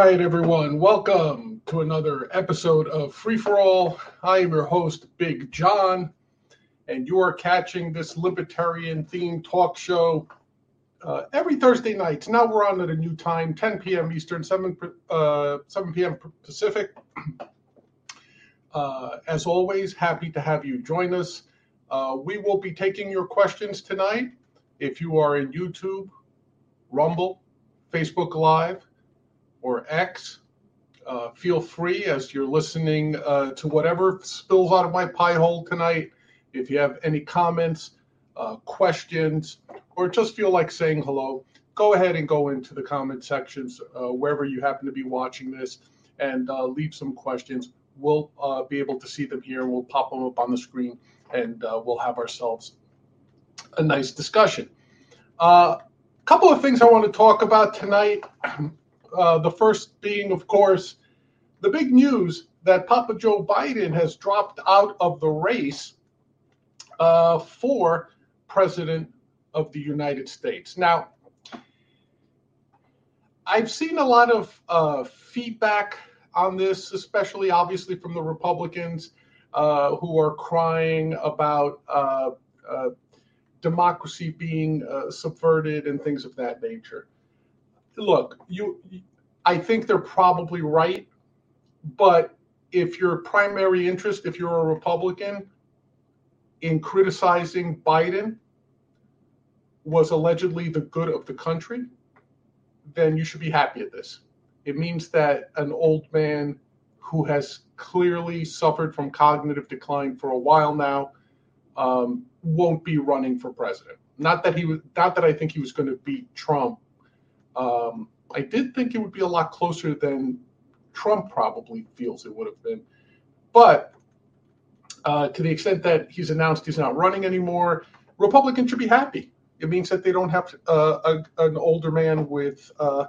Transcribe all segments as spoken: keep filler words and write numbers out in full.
right, everyone. Welcome to another episode of Free for All. I am your host, Big John, and you are catching this libertarian-themed talk show uh, every Thursday night. Now we're on at a new time, ten p.m. Eastern, seven, uh, seven p.m. Pacific. Uh, as always, happy to have you join us. Uh, we will be taking your questions tonight. If you are in YouTube, Rumble, Facebook Live, or X, uh, feel free as you're listening uh, to whatever spills out of my pie hole tonight. If you have any comments, uh, questions, or just feel like saying hello, go ahead and go into the comment sections uh, wherever you happen to be watching this and uh, leave some questions. We'll uh, be able to see them here. We'll pop them up on the screen and uh, we'll have ourselves a nice discussion. A uh, couple of things I want to talk about tonight. Uh, the first being, of course, the big news that Papa Joe Biden has dropped out of the race uh, for President of the United States. Now, I've seen a lot of uh, feedback on this, especially obviously from the Republicans uh, who are crying about uh, uh, democracy being uh, subverted and things of that nature. Look, you, I think they're probably right, but if your primary interest, if you're a Republican, in criticizing Biden was allegedly the good of the country, then you should be happy at this. It means that an old man who has clearly suffered from cognitive decline for a while now um, won't be running for president. Not that he was, not that I think he was going to beat Trump. Um, I did think it would be a lot closer than Trump probably feels it would have been. But uh, to the extent that he's announced he's not running anymore, Republicans should be happy. It means that they don't have uh, a, an older man with uh,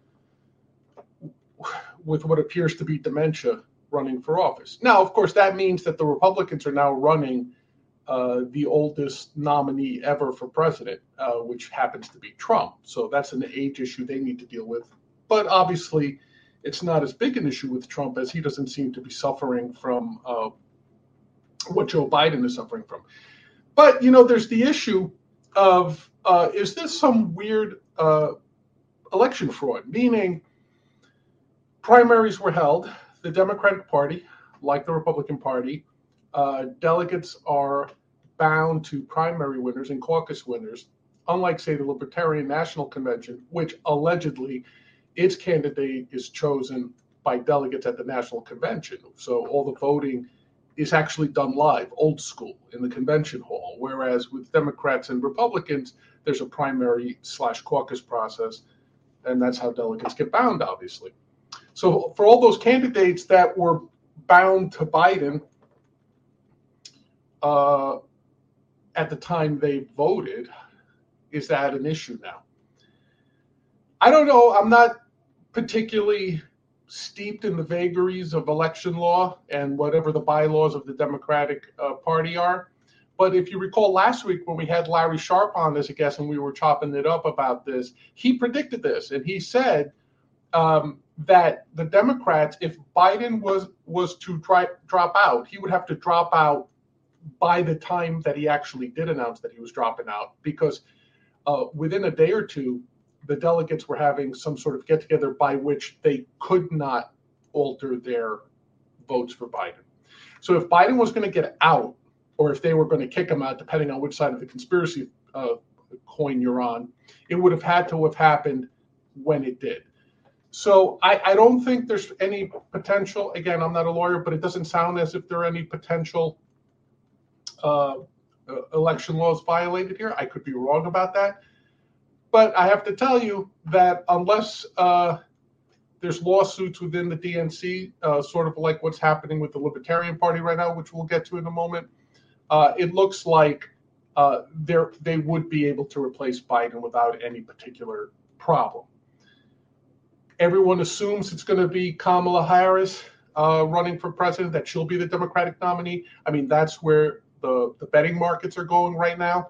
with what appears to be dementia running for office. Now, of course, that means that the Republicans are now running Uh, the oldest nominee ever for president, uh, which happens to be Trump. So that's an age issue they need to deal with. But obviously, it's not as big an issue with Trump as he doesn't seem to be suffering from uh, what Joe Biden is suffering from. But, you know, there's the issue of, uh, is this some weird uh, election fraud? Meaning, primaries were held. The Democratic Party, like the Republican Party, uh, delegates are bound to primary winners and caucus winners, unlike, say, the Libertarian National Convention, which allegedly its candidate is chosen by delegates at the National Convention. So all the voting is actually done live, old school, in the convention hall, whereas with Democrats and Republicans, there's a primary slash caucus process, and that's how delegates get bound, obviously. So for all those candidates that were bound to Biden, uh, at the time they voted, is that an issue now? I don't know. I'm not particularly steeped in the vagaries of election law and whatever the bylaws of the Democratic uh, Party are. But if you recall last week when we had Larry Sharpe on as a guest and we were chopping it up about this, he predicted this and he said um, that the Democrats, if Biden was, was to try, drop out, he would have to drop out by the time that he actually did announce that he was dropping out, because uh, within a day or two, the delegates were having some sort of get-together by which they could not alter their votes for Biden. So if Biden was going to get out, or if they were going to kick him out, depending on which side of the conspiracy uh, coin you're on, it would have had to have happened when it did. So I, I don't think there's any potential. Again, I'm not a lawyer, but it doesn't sound as if there are any potential Uh, election laws violated here. I could be wrong about that. But I have to tell you that unless uh, there's lawsuits within the D N C, uh, sort of like what's happening with the Libertarian Party right now, which we'll get to in a moment, uh, it looks like uh, they would be able to replace Biden without any particular problem. Everyone assumes it's going to be Kamala Harris uh, running for president, that she'll be the Democratic nominee. I mean, that's where The, the betting markets are going right now.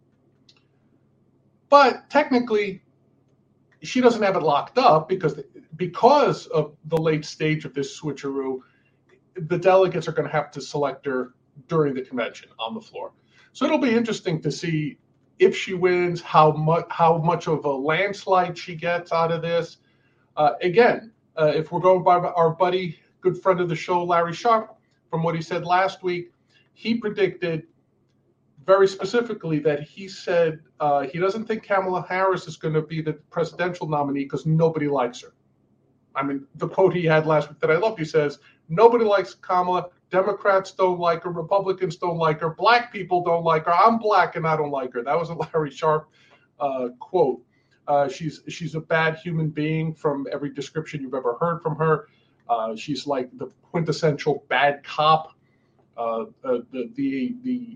But technically, she doesn't have it locked up because because of the late stage of this switcheroo, the delegates are going to have to select her during the convention on the floor. So it'll be interesting to see if she wins, how much how much of a landslide she gets out of this. Uh, again, uh, if we're going by our buddy, good friend of the show, Larry Sharp, from what he said last week, he predicted very specifically that he said uh, he doesn't think Kamala Harris is going to be the presidential nominee because nobody likes her. I mean, the quote he had last week that I loved, he says, nobody likes Kamala. Democrats don't like her. Republicans don't like her. Black people don't like her. I'm black and I don't like her. That was a Larry Sharp uh, quote. Uh, she's she's a bad human being from every description you've ever heard from her. Uh, she's like the quintessential bad cop. Uh, uh, the, the the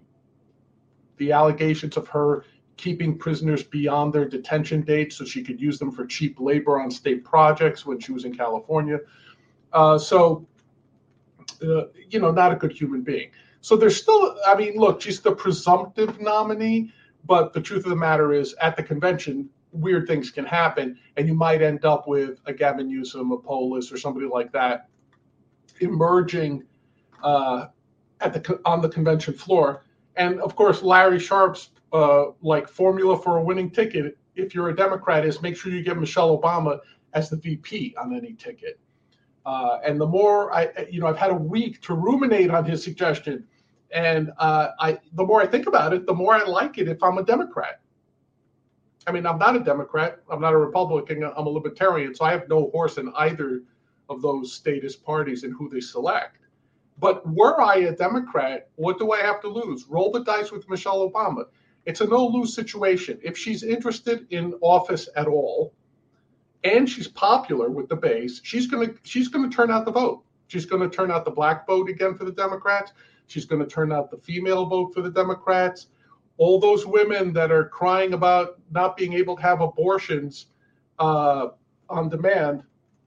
the allegations of her keeping prisoners beyond their detention dates so she could use them for cheap labor on state projects when she was in California. Uh, so, uh, you know, not a good human being. So there's still, I mean, look, she's the presumptive nominee, but the truth of the matter is at the convention, weird things can happen, and you might end up with a Gavin Newsom, a Polis, or somebody like that emerging uh, at the on the convention floor. And of course, Larry Sharp's uh, like formula for a winning ticket, if you're a Democrat, is make sure you get Michelle Obama as the V P on any ticket. Uh, and the more I, you know, I've had a week to ruminate on his suggestion, and uh, I, the more I think about it, the more I like it if I'm a Democrat. I mean, I'm not a Democrat, I'm not a Republican, I'm a Libertarian, so I have no horse in either of those statist parties and who they select. But were I a Democrat, what do I have to lose? Roll the dice with Michelle Obama. It's a no-lose situation. If she's interested in office at all, and she's popular with the base, she's going to she's going to turn out the vote. She's going to turn out the black vote again for the Democrats. She's going to turn out the female vote for the Democrats. All those women that are crying about not being able to have abortions uh, on demand,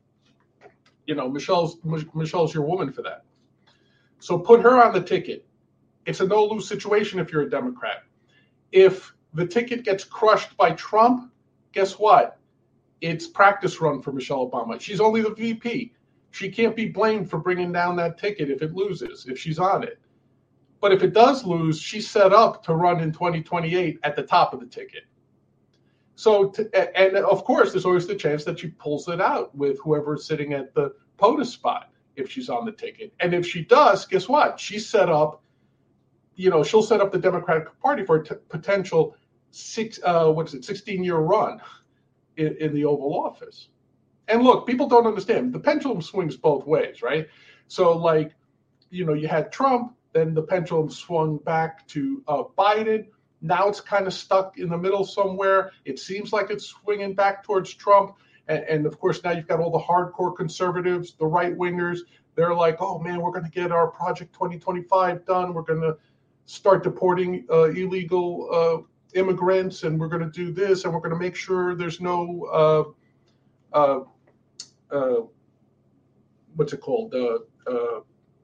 you know, Michelle's Michelle's your woman for that. So put her on the ticket. It's a no-lose situation if you're a Democrat. If the ticket gets crushed by Trump, guess what? It's practice run for Michelle Obama. She's only the V P. She can't be blamed for bringing down that ticket if it loses, if she's on it. But if it does lose, she's set up to run in twenty twenty-eight at the top of the ticket. So, to, and of course, there's always the chance that she pulls it out with whoever's sitting at the POTUS spot if she's on the ticket. And if she does, guess what? She's set up, you know, she'll set up the Democratic Party for a t- potential six, uh, what is it, sixteen-year run in, in the Oval Office. And look, people don't understand. The pendulum swings both ways, right? So, like, you know, you had Trump, then the pendulum swung back to uh, Biden. Now it's kind of stuck in the middle somewhere. It seems like it's swinging back towards Trump. And, and of course, now you've got all the hardcore conservatives, the right-wingers. They're like, oh, man, we're going to get our Project twenty twenty-five done. We're going to start deporting uh, illegal uh, immigrants, and we're going to do this, and we're going to make sure there's no, uh, uh, uh, what's it called? Uh, uh,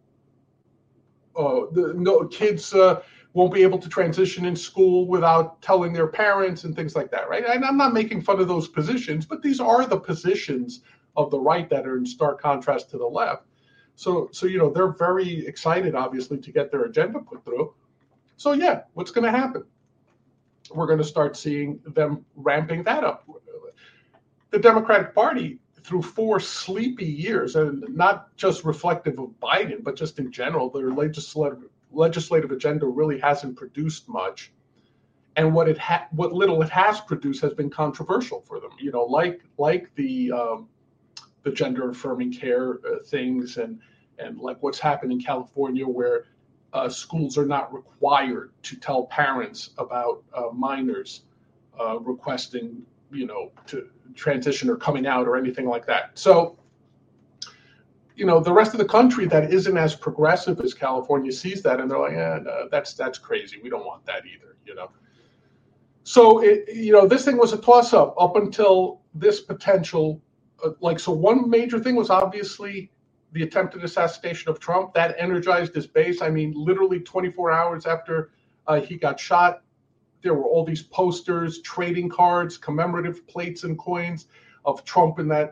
uh, the, no kids uh, won't be able to transition in school without telling their parents and things like that, right? And I'm not making fun of those positions, but these are the positions of the right that are in stark contrast to the left. So, so you know, they're very excited, obviously, to get their agenda put through. So, yeah, what's going to happen? We're going to start seeing them ramping that up. The Democratic Party, through four sleepy years, and not just reflective of Biden, but just in general, their legislative legislative agenda really hasn't produced much. And what it ha- what little it has produced has been controversial for them. You know, like like the um, the gender affirming care uh, things, and and like what's happened in California, where uh, schools are not required to tell parents about uh, minors uh, requesting, you know, to transition or coming out or anything like that. So, you know, the rest of the country that isn't as progressive as California sees that, and they're like, eh, no, that's that's crazy. We don't want that either, you know. So, it, you know, this thing was a toss-up up until this potential, uh, like, so one major thing was obviously the attempted assassination of Trump. That energized his base. I mean, literally twenty-four hours after uh, he got shot, there were all these posters, trading cards, commemorative plates and coins of Trump in that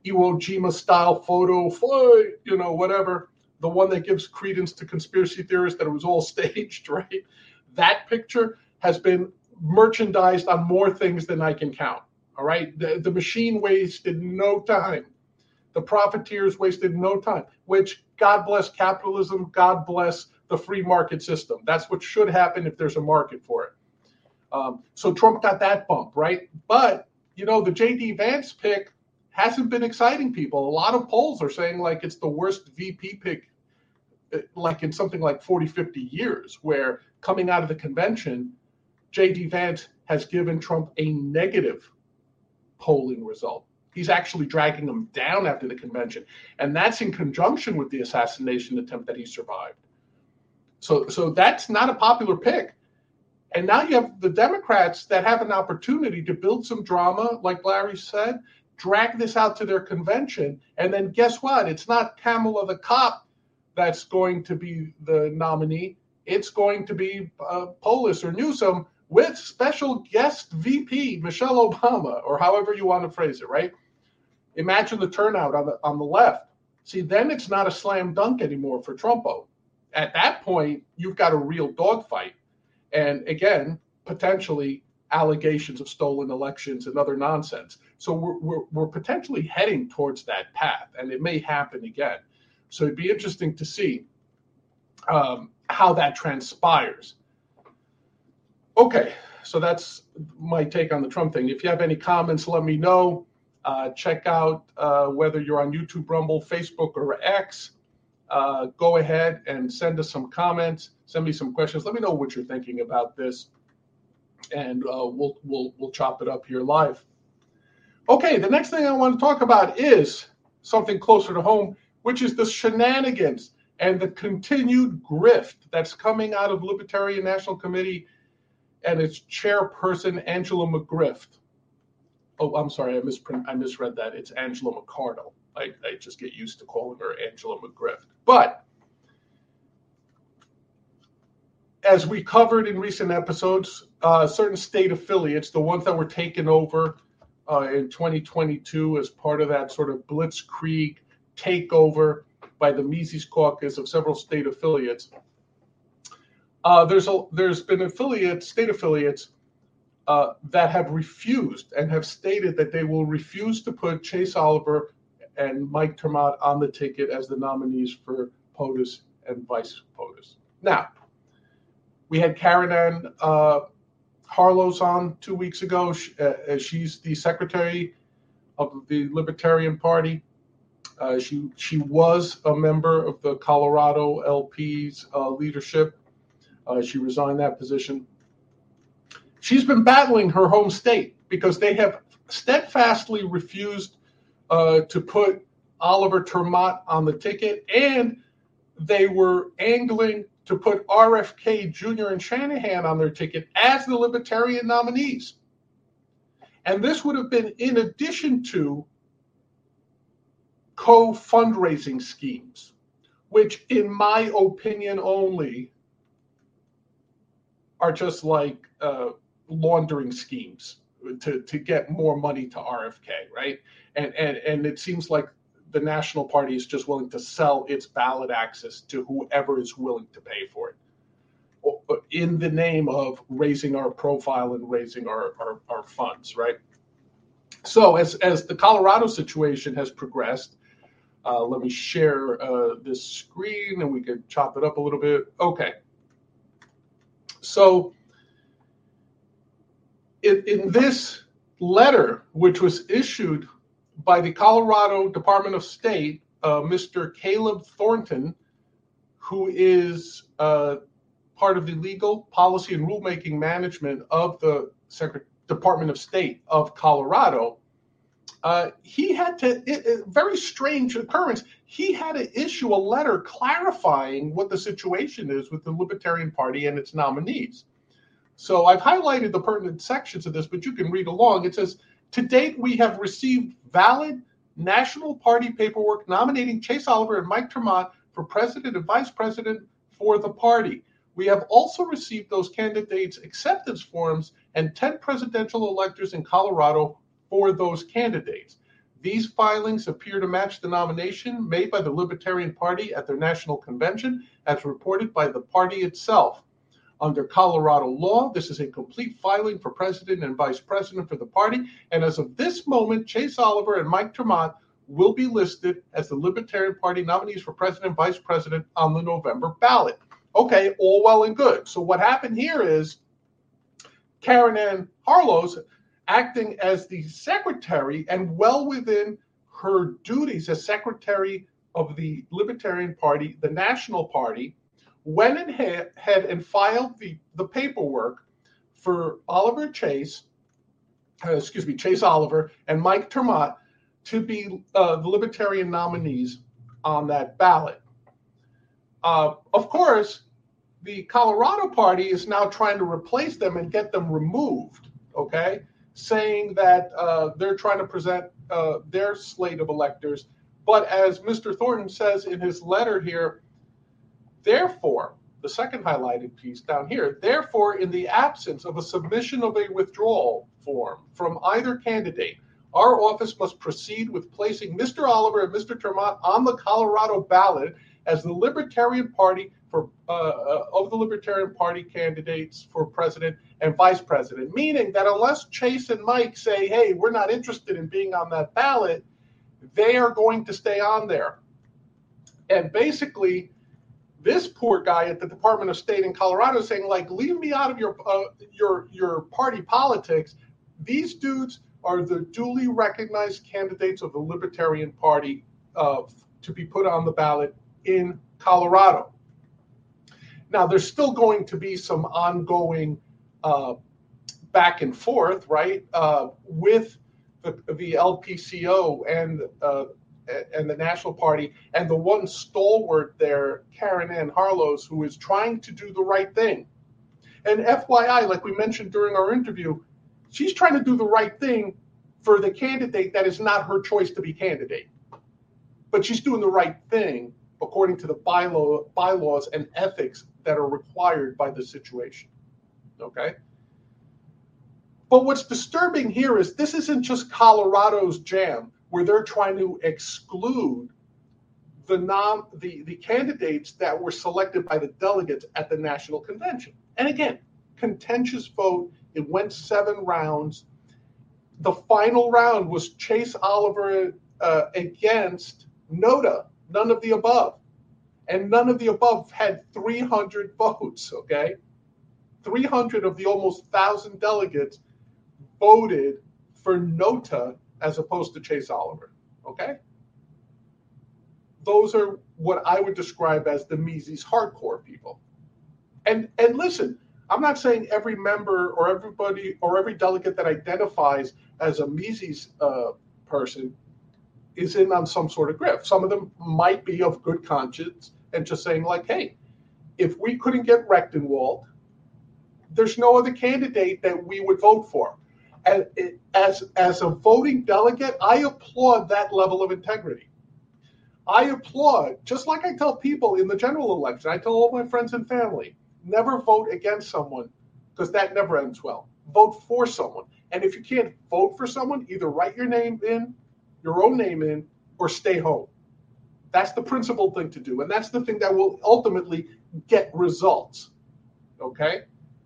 Iwo Jima style photo, fly, you know, whatever, the one that gives credence to conspiracy theorists that it was all staged, right? That picture has been merchandised on more things than I can count. All right. The, the machine wasted no time. The profiteers wasted no time, which God bless capitalism. God bless the free market system. That's what should happen if there's a market for it. Um, so Trump got that bump, right? But, you know, the J D Vance pick hasn't been exciting people. A lot of polls are saying like it's the worst V P pick like in something like forty, fifty years, where coming out of the convention, J D Vance has given Trump a negative polling result. He's actually dragging him down after the convention. And that's in conjunction with the assassination attempt that he survived. So, so that's not a popular pick. And now you have the Democrats that have an opportunity to build some drama, like Larry said, drag this out to their convention. And then guess what? It's not Kamala the cop that's going to be the nominee. It's going to be uh, Polis or Newsom with special guest V P Michelle Obama, or however you want to phrase it, right? Imagine the turnout on the on the left. See, then it's not a slam dunk anymore for Trumpo. At that point, you've got a real dogfight. And again, potentially allegations of stolen elections and other nonsense. So we're, we're, we're potentially heading towards that path, and it may happen again. So it'd be interesting to see um, how that transpires. Okay, so that's my take on the Trump thing. If you have any comments, let me know. Uh, check out uh, whether you're on YouTube, Rumble, Facebook, or X. Uh, go ahead and send us some comments. Send me some questions. Let me know what you're thinking about this, and uh, we'll we'll we'll chop it up here live. Okay, the next thing I want to talk about is something closer to home, which is the shenanigans and the continued grift that's coming out of Libertarian National Committee and its chairperson, Angela McGriff. Oh, I'm sorry, I, misprint, I misread that. It's Angela McCardle. I, I just get used to calling her Angela McGriff. But as we covered in recent episodes, uh, certain state affiliates, the ones that were taken over uh, in twenty twenty-two as part of that sort of blitzkrieg takeover by the Mises Caucus of several state affiliates, uh, there's a, there's been affiliates, state affiliates, uh, that have refused and have stated that they will refuse to put Chase Oliver and Mike Termott on the ticket as the nominees for POTUS and Vice POTUS. Now, we had Karen Ann uh, Harlos on two weeks ago. She, uh, she's the secretary of the Libertarian Party. Uh, she she was a member of the Colorado L P's uh, leadership. Uh, she resigned that position. She's been battling her home state because they have steadfastly refused uh, to put Oliver Termott on the ticket, and they were angling to put R F K Junior and Shanahan on their ticket as the Libertarian nominees. And this would have been in addition to co-fundraising schemes, which in my opinion only are just like uh, laundering schemes to, to get more money to R F K, right? And, and, and it seems like the National Party is just willing to sell its ballot access to whoever is willing to pay for it in the name of raising our profile and raising our, our, our funds, right? So as, as the Colorado situation has progressed, uh, let me share uh, this screen and we could chop it up a little bit. Okay. So in, in this letter, which was issued by the Colorado Department of State, uh, Mister Caleb Thornton, who is uh, part of the legal policy and rulemaking management of the Secret- Department of State of Colorado, uh, he had to, it, it, very strange occurrence, he had to issue a letter clarifying what the situation is with the Libertarian Party and its nominees. So I've highlighted the pertinent sections of this, but you can read along. It says, to date, we have received valid National Party paperwork nominating Chase Oliver and Mike Termott for president and vice president for the party. We have also received those candidates' acceptance forms and ten presidential electors in Colorado for those candidates. These filings appear to match the nomination made by the Libertarian Party at their national convention, as reported by the party itself. Under Colorado law, this is a complete filing for president and vice president for the party, and as of this moment, Chase Oliver and Mike Tremont will be listed as the Libertarian Party nominees for president and vice president on the November ballot. Okay, all well and good. So what happened here is Karen Ann Harlow, acting as the secretary and well within her duties as secretary of the Libertarian Party, the national party, went ahead and filed the, the paperwork for Oliver Chase, uh, excuse me, Chase Oliver and Mike Tremont to be uh, the Libertarian nominees on that ballot. Uh, of course, the Colorado Party is now trying to replace them and get them removed, okay, saying that uh, they're trying to present uh, their slate of electors. But as Mister Thornton says in his letter here, therefore, the second highlighted piece down here, therefore, in the absence of a submission of a withdrawal form from either candidate, our office must proceed with placing Mister Oliver and Mister Tremont on the Colorado ballot as the Libertarian Party for uh, uh, of the Libertarian Party candidates for president and vice president, meaning that unless Chase and Mike say, hey, we're not interested in being on that ballot, they are going to stay on there. And basically, this poor guy at the Department of State in Colorado is saying, like, leave me out of your uh, your your party politics. These dudes are the duly recognized candidates of the Libertarian Party uh, to be put on the ballot in Colorado. Now, there's still going to be some ongoing uh, back and forth, right, uh, with the, the L P C O and uh, and the National Party, and the one stalwart there, Karen Ann Harlow, who is trying to do the right thing. And F Y I, like we mentioned during our interview, she's trying to do the right thing for the candidate that is not her choice to be candidate. But she's doing the right thing according to the bylaw, bylaws and ethics that are required by the situation. Okay? But what's disturbing here is this isn't just Colorado's jam, where they're trying to exclude the non the, the candidates that were selected by the delegates at the national convention. And again, contentious vote. It went seven rounds. The final round was Chase Oliver uh, against Noda, none of the above. And none of the above had three hundred votes, okay? three hundred of the almost one thousand delegates voted for Nota as opposed to Chase Oliver, okay? Those are what I would describe as the Mises hardcore people. And and listen, I'm not saying every member or everybody or every delegate that identifies as a Mises uh, person is in on some sort of grift. Some of them might be of good conscience and just saying like, hey, if we couldn't get Rechtenwald, there's no other candidate that we would vote for. And as, as a voting delegate, I applaud that level of integrity. I applaud, just like I tell people in the general election, I tell all my friends and family, never vote against someone because that never ends well. Vote for someone. And if you can't vote for someone, either write your name in, your own name in, or stay home. That's the principal thing to do. And that's the thing that will ultimately get results. Okay?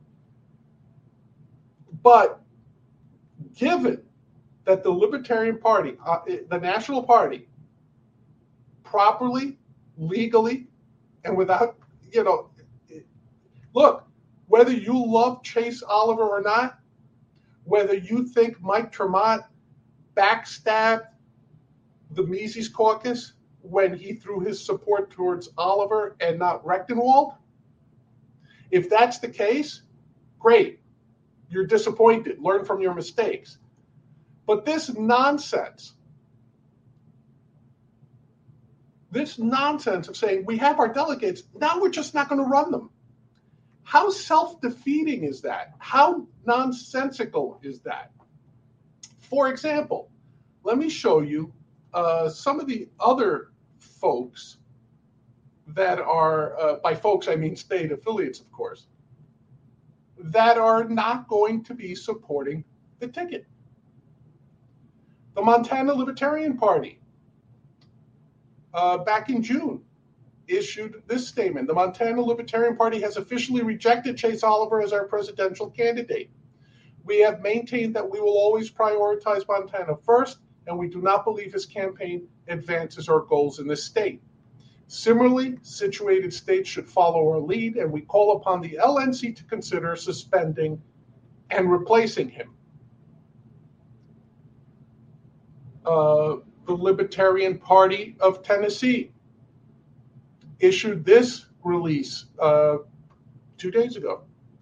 But given that the Libertarian Party, uh, the National Party, properly, legally, and without, you know, look, whether you love Chase Oliver or not, whether you think Mike Tremont backstabbed the Mises caucus when he threw his support towards Oliver and not Rechtenwald, if that's the case, great. You're disappointed. Learn from your mistakes. But this nonsense, this nonsense of saying we have our delegates, now we're just not going to run them. How self-defeating is that? How nonsensical is that? For example, let me show you uh, some of the other folks that are, uh, by folks I mean state affiliates, of course, that are not going to be supporting the ticket. The Montana Libertarian Party, uh, back in June, issued this statement. The Montana Libertarian Party has officially rejected Chase Oliver as our presidential candidate. We have maintained that we will always prioritize Montana first, and we do not believe his campaign advances our goals in this state. Similarly, situated states should follow our lead, and we call upon the L N C to consider suspending and replacing him. Uh, the Libertarian Party of Tennessee issued this release uh, two days ago.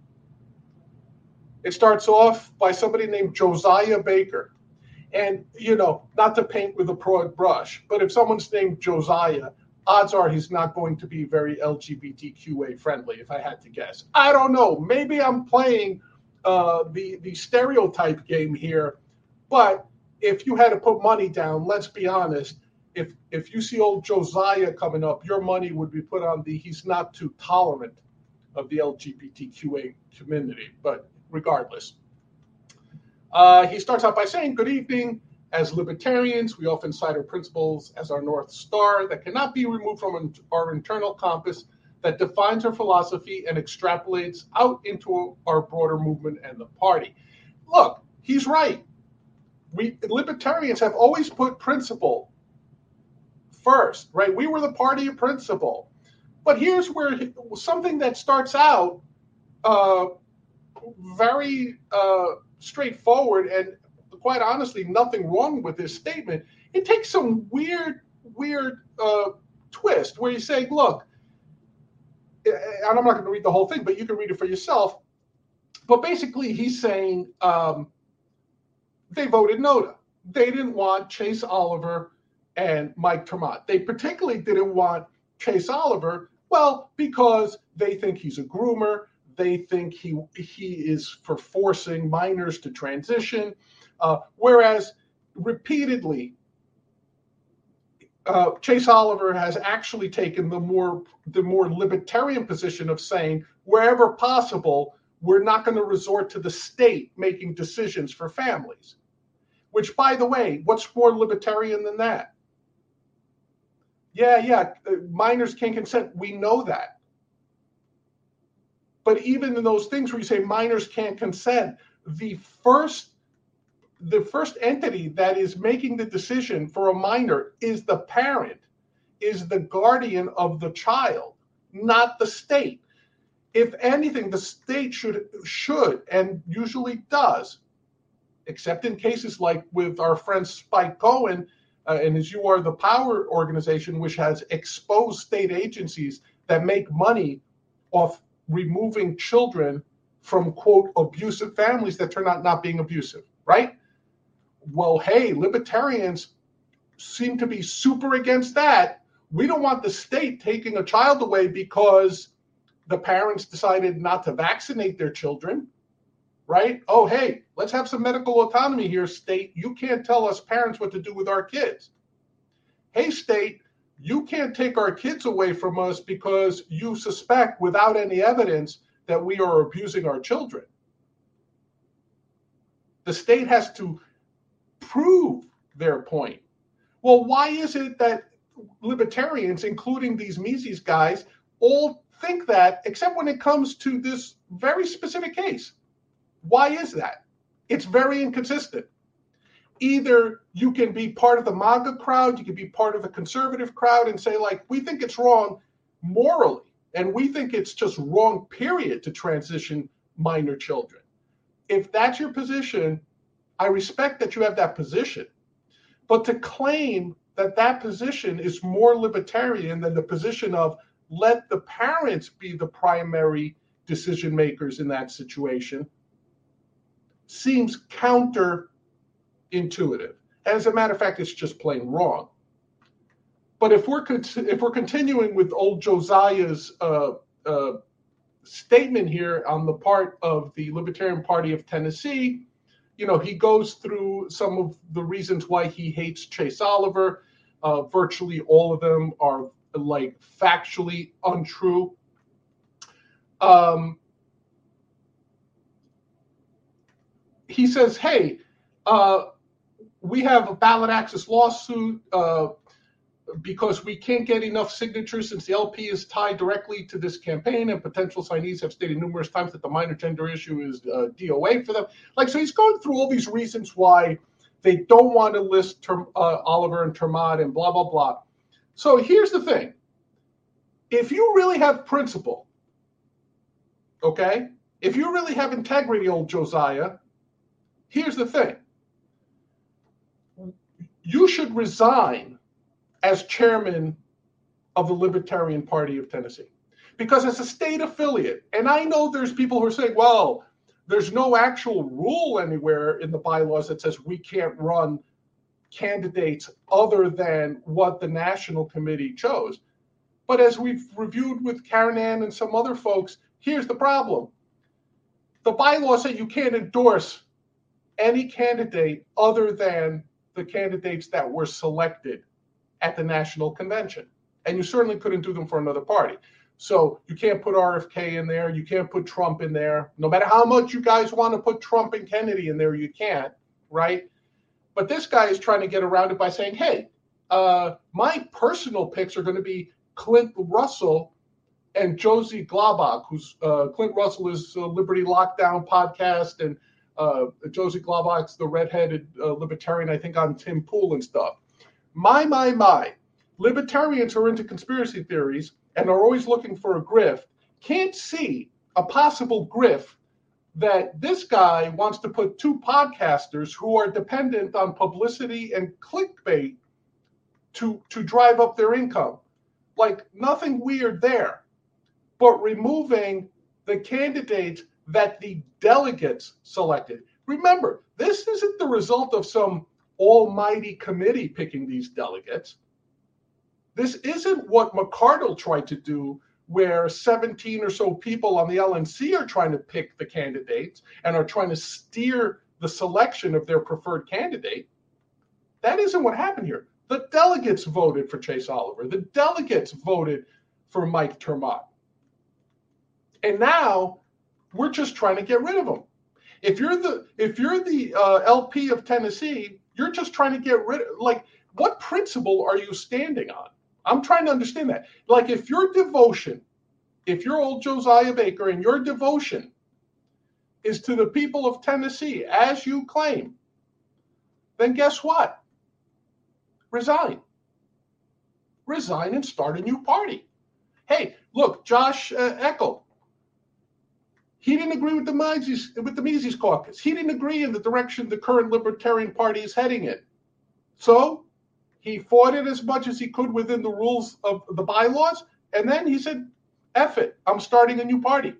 It starts off by somebody named Josiah Baker. And, you know, not to paint with a broad brush, but if someone's named Josiah, odds are he's not going to be very L G B T Q A friendly, if I had to guess. I don't know. Maybe I'm playing uh, the, the stereotype game here. But if you had to put money down, let's be honest, if if you see old Josiah coming up, your money would be put on the he's not too tolerant of the L G B T Q A community. But regardless, uh, he starts out by saying, good evening. As libertarians, we often cite our principles as our North Star that cannot be removed from our internal compass that defines our philosophy and extrapolates out into our broader movement and the party. Look, he's right. We libertarians have always put principle first, right? We were the party of principle. But here's where something that starts out uh, very uh, straightforward and quite honestly, nothing wrong with this statement. It takes some weird, weird uh, twist where he's saying, look, and I'm not going to read the whole thing, but you can read it for yourself. But basically, he's saying um, they voted NOTA. They didn't want Chase Oliver and Mike Tremont. They particularly didn't want Chase Oliver, well, because they think he's a groomer. They think he he is for forcing minors to transition. Uh, whereas repeatedly, uh, Chase Oliver has actually taken the more the more libertarian position of saying, wherever possible, we're not going to resort to the state making decisions for families. Which, by the way, what's more libertarian than that? Yeah, yeah, minors can't consent. We know that. But even in those things where you say minors can't consent, the first the first entity that is making the decision for a minor is the parent, is the guardian of the child, not the state. If anything, the state should, should and usually does, except in cases like with our friend Spike Cohen, uh, and as You Are the Power organization, which has exposed state agencies that make money off removing children from, quote, abusive families that turn out not being abusive, right? Well, hey, libertarians seem to be super against that. We don't want the state taking a child away because the parents decided not to vaccinate their children, right? Oh, hey, let's have some medical autonomy here, state. You can't tell us parents what to do with our kids. Hey, state, you can't take our kids away from us because you suspect without any evidence that we are abusing our children. The state has to prove their point. Well, why is it that libertarians, including these Mises guys, all think that, except when it comes to this very specific case? Why is that? It's very inconsistent. Either you can be part of the MAGA crowd, you can be part of the conservative crowd and say, like, we think it's wrong morally, and we think it's just wrong, period, to transition minor children. If that's your position, I respect that you have that position. But to claim that that position is more libertarian than the position of let the parents be the primary decision makers in that situation seems counterintuitive. As a matter of fact, it's just plain wrong. But if we're if we're continuing with old Josiah's uh, uh, statement here on the part of the Libertarian Party of Tennessee, you know, he goes through some of the reasons why he hates Chase Oliver. Uh, virtually all of them are like factually untrue. Um, he says, hey, uh, we have a ballot access lawsuit uh, because we can't get enough signatures since the L P is tied directly to this campaign, and potential signees have stated numerous times that the minor gender issue is uh, D O A for them. Like, so he's going through all these reasons why they don't want to list Term, uh, Oliver and Termott and blah, blah, blah. So here's the thing. If you really have principle, okay, if you really have integrity, old Josiah, here's the thing. You should resign as chairman of the Libertarian Party of Tennessee. Because as a state affiliate, and I know there's people who are saying, well, there's no actual rule anywhere in the bylaws that says we can't run candidates other than what the national committee chose. But as we've reviewed with Karen Ann and some other folks, here's the problem. The bylaws say you can't endorse any candidate other than the candidates that were selected at the national convention. And you certainly couldn't do them for another party. So you can't put R F K in there. You can't put Trump in there. No matter how much you guys want to put Trump and Kennedy in there, you can't, right? But this guy is trying to get around it by saying, hey, uh, my personal picks are going to be Clint Russell and Josie Glabach, who's uh, Clint Russell is uh, Liberty Lockdown podcast, and uh, Josie Glabach's the redheaded uh, libertarian, I think, on Tim Pool and stuff. My, my, my. Libertarians who are into conspiracy theories and are always looking for a grift can't see a possible grift that this guy wants to put two podcasters who are dependent on publicity and clickbait to, to drive up their income. Like, nothing weird there. But removing the candidates that the delegates selected. Remember, this isn't the result of some almighty committee picking these delegates. This isn't what McCardle tried to do, where seventeen or so people on the L N C are trying to pick the candidates and are trying to steer the selection of their preferred candidate. That isn't what happened here. The delegates voted for Chase Oliver. The delegates voted for Mike Termott. And now we're just trying to get rid of them. If you're the if you're the uh, L P of Tennessee, you're just trying to get rid of, like, what principle are you standing on? I'm trying to understand that. Like, if your devotion, if you're old Josiah Baker and your devotion is to the people of Tennessee, as you claim, then guess what? Resign. Resign and start a new party. Hey, look, Josh uh, Eckel, he didn't agree with the Mises, with the Mises caucus. He didn't agree in the direction the current Libertarian Party is heading in. So he fought it as much as he could within the rules of the bylaws, and then he said, F it, I'm starting a new party.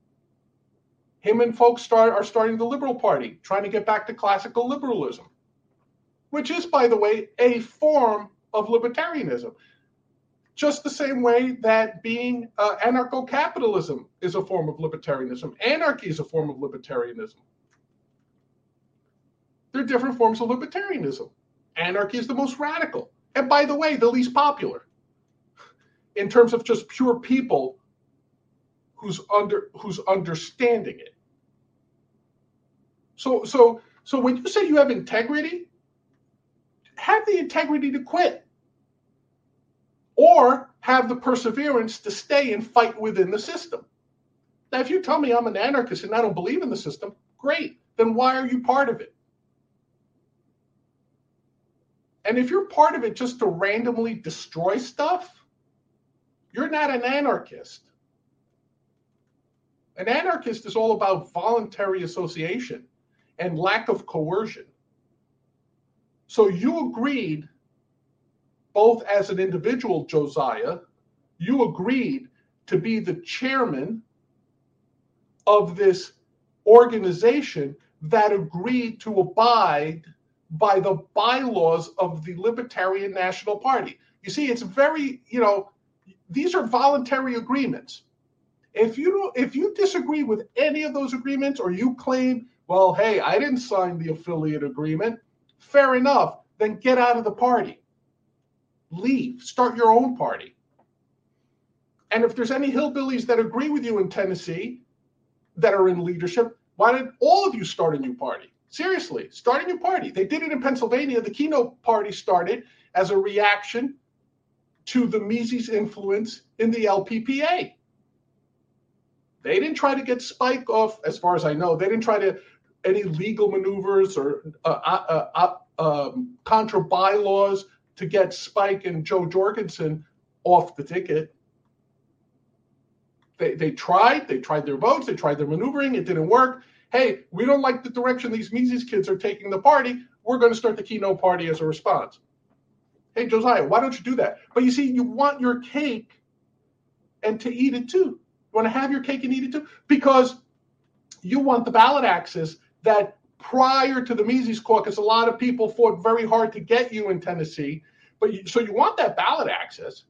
Him and folks start, are starting the Liberal Party, trying to get back to classical liberalism, which is, by the way, a form of libertarianism. Just the same way that being uh, anarcho-capitalism is a form of libertarianism. Anarchy is a form of libertarianism. They're different forms of libertarianism. Anarchy is the most radical. And by the way, the least popular in terms of just pure people who's under who's understanding it. So so so when you say you have integrity, have the integrity to quit. Or have the perseverance to stay and fight within the system. Now, if you tell me I'm an anarchist and I don't believe in the system, great. Then why are you part of it? And if you're part of it just to randomly destroy stuff, you're not an anarchist. An anarchist is all about voluntary association and lack of coercion. So you agreed, both as an individual, Josiah, you agreed to be the chairman of this organization that agreed to abide by the bylaws of the Libertarian National Party. You see, it's very, you know, these are voluntary agreements. If you don't, if you disagree with any of those agreements, or you claim, well, hey, I didn't sign the affiliate agreement, fair enough, then get out of the party. Leave, start your own party. And if there's any hillbillies that agree with you in Tennessee that are in leadership, why don't all of you start a new party? Seriously, starting your party. They did it in Pennsylvania. The Keno Party started as a reaction to the Mises influence in the L P P A. They didn't try to get Spike off, as far as I know. They didn't try to any legal maneuvers or uh, uh, uh, um, contra bylaws to get Spike and Joe Jorgensen off the ticket. They they tried. They tried their votes. They tried their maneuvering. It didn't work. Hey, we don't like the direction these Mises kids are taking the party. We're going to start the Keno Party as a response. Hey, Josiah, why don't you do that? But you see, you want your cake and to eat it too. You want to have your cake and eat it too, because you want the ballot access that prior to the Mises caucus, a lot of people fought very hard to get you in Tennessee. But you, so you want that ballot access,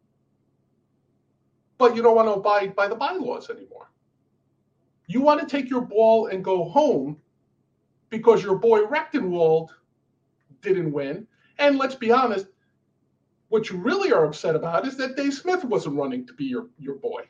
but you don't want to abide by the bylaws anymore. You want to take your ball and go home because your boy Rechtenwald didn't win. And let's be honest, what you really are upset about is that Dave Smith wasn't running to be your, your boy.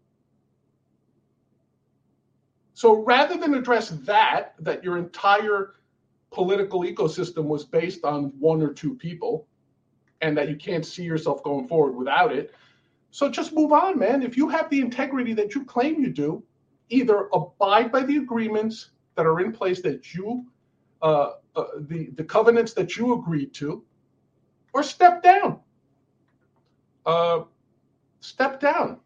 So rather than address that, that your entire political ecosystem was based on one or two people and that you can't see yourself going forward without it, so just move on, man. If you have the integrity that you claim you do, either abide by the agreements that are in place that you, uh, uh, the, the covenants that you agreed to, or step down. Uh, step down.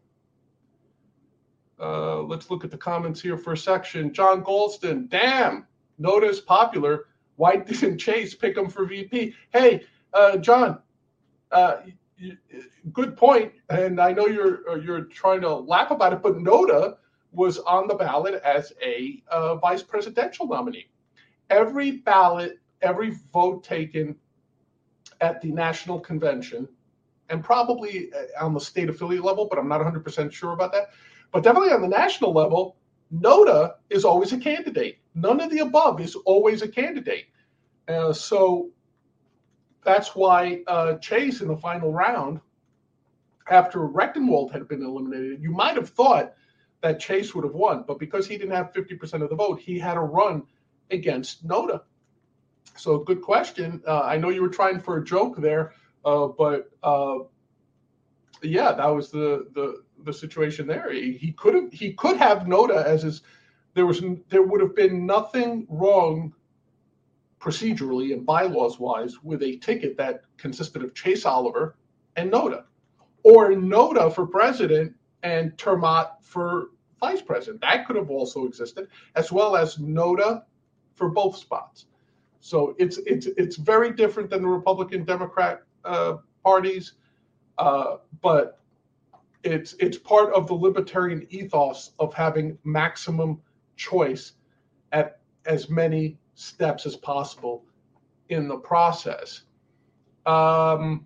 Uh, let's look at the comments here for a section. John Golston, damn, Noda is popular. Why didn't Chase pick him for V P? Hey, uh, John, uh, good point. And I know you're you're trying to laugh about it, but Noda was on the ballot as a uh, vice presidential nominee. Every ballot, every vote taken at the national convention, and probably on the state affiliate level, but I'm not one hundred percent sure about that. But definitely on the national level, Noda is always a candidate. None of the above is always a candidate. Uh, so that's why uh, Chase in the final round, after Rechtenwald had been eliminated, you might have thought that Chase would have won, but because he didn't have fifty percent of the vote, he had a run against Noda. So good question. Uh, I know you were trying for a joke there, uh, but uh, yeah, that was the the the situation there. He, he could have he could have Noda as his. There was there would have been nothing wrong procedurally and bylaws wise with a ticket that consisted of Chase Oliver and Noda, or Noda for president and Termott for vice president. That could have also existed, as well as Noda for both spots. So it's it's it's very different than the Republican Democrat uh, parties, uh, but it's it's part of the libertarian ethos of having maximum choice at as many steps as possible in the process. Um,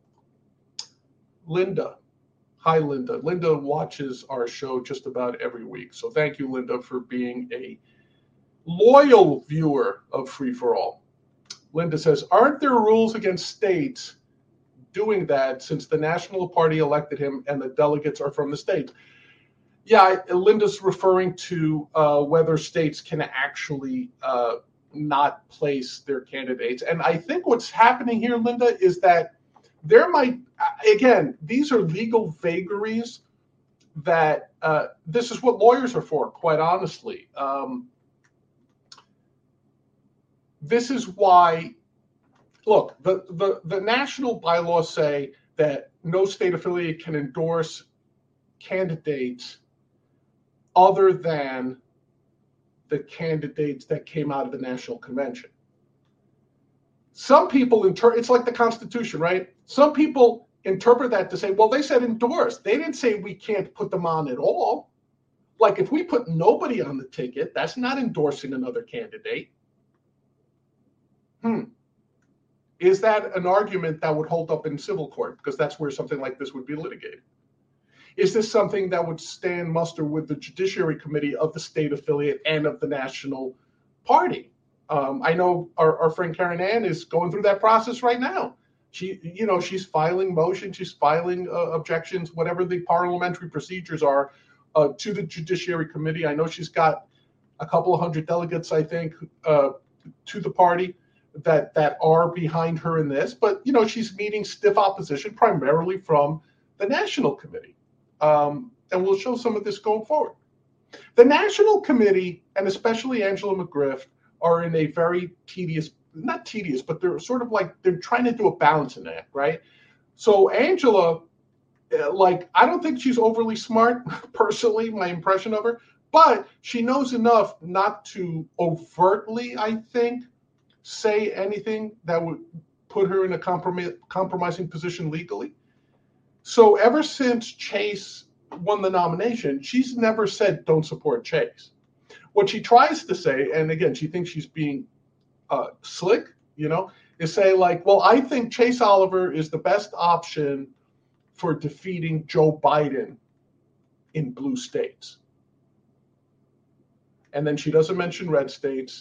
Linda. Hi, Linda. Linda watches our show just about every week. So thank you, Linda, for being a loyal viewer of Free for All. Linda says, aren't there rules against states doing that since the National Party elected him and the delegates are from the states? Yeah, Linda's referring to uh, whether states can actually uh, not place their candidates. And I think what's happening here, Linda, is that there might, again, these are legal vagaries that uh, this is what lawyers are for, quite honestly. Um, this is why, look, the, the, the national bylaws say that no state affiliate can endorse candidates other than the candidates that came out of the national convention. Some people, inter- it's like the Constitution, right? Some people interpret that to say, well, they said endorse. They didn't say we can't put them on at all. Like if we put nobody on the ticket, that's not endorsing another candidate. Hmm. Is that an argument that would hold up in civil court? Because that's where something like this would be litigated. Is this something that would stand muster with the Judiciary Committee of the state affiliate and of the national party? Um, I know our, our friend Karen Ann is going through that process right now. She, you know, she's filing motions, she's filing uh, objections, whatever the parliamentary procedures are, uh, to the Judiciary Committee. I know she's got a couple of hundred delegates, I think, uh, to the party that that are behind her in this. But, you know, she's meeting stiff opposition primarily from the National Committee. Um, and we'll show some of this going forward. The National Committee, and especially Angela McGriff, are in a very tedious, not tedious, but they're sort of like, they're trying to do a balancing act, right? So Angela, like, I don't think she's overly smart, personally, my impression of her, but she knows enough not to overtly, I think, say anything that would put her in a comprom- compromising position legally. So ever since Chase won the nomination, she's never said don't support Chase. What she tries to say, and again, she thinks she's being uh, slick, you know, is say like, well, I think Chase Oliver is the best option for defeating Joe Biden in blue states. And then she doesn't mention red states.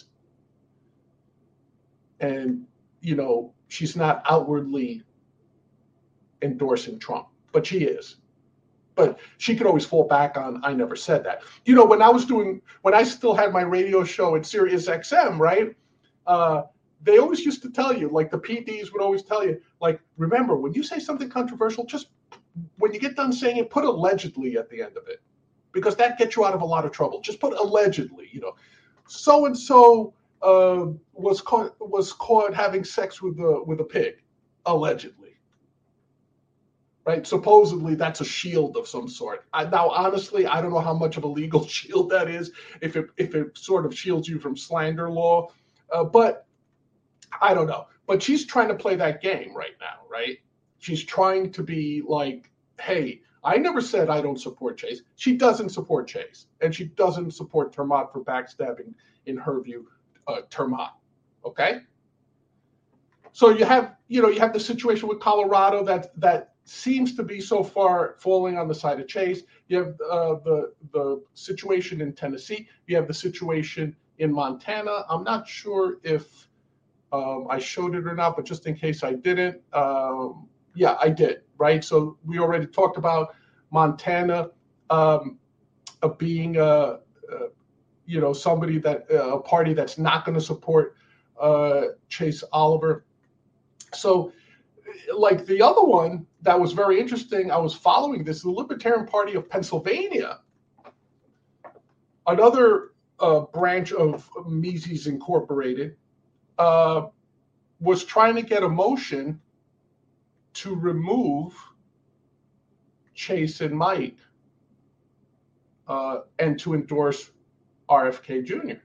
And, you know, she's not outwardly endorsing Trump, but she is. But she could always fall back on, I never said that. You know, when I was doing, when I still had my radio show at Sirius X M, right? Uh, they always used to tell you, like the P Ds would always tell you, like, remember, when you say something controversial, just when you get done saying it, put allegedly at the end of it, because that gets you out of a lot of trouble. Just put allegedly, you know, so-and-so uh, was caught was caught having sex with a, with a pig, allegedly. Right? Supposedly, that's a shield of some sort. I, now, honestly, I don't know how much of a legal shield that is, if it if it sort of shields you from slander law, uh, but I don't know. But she's trying to play that game right now, right? She's trying to be like, hey, I never said I don't support Chase. She doesn't support Chase, and she doesn't support Termott for backstabbing, in her view, uh, Termott. Okay? So you have, you know, you have the situation with Colorado that that seems to be so far falling on the side of Chase. You have uh, the the situation in Tennessee. You have the situation in Montana. I'm not sure if um, I showed it or not, but just in case I didn't, um, yeah, I did. Right. So we already talked about Montana um, uh, being, uh, uh, you know, somebody that uh, a party that's not going to support uh, Chase Oliver. So, like the other one that was very interesting, I was following this, the Libertarian Party of Pennsylvania, another uh, branch of Mises Incorporated, uh, was trying to get a motion to remove Chase and Mike uh, and to endorse R F K Junior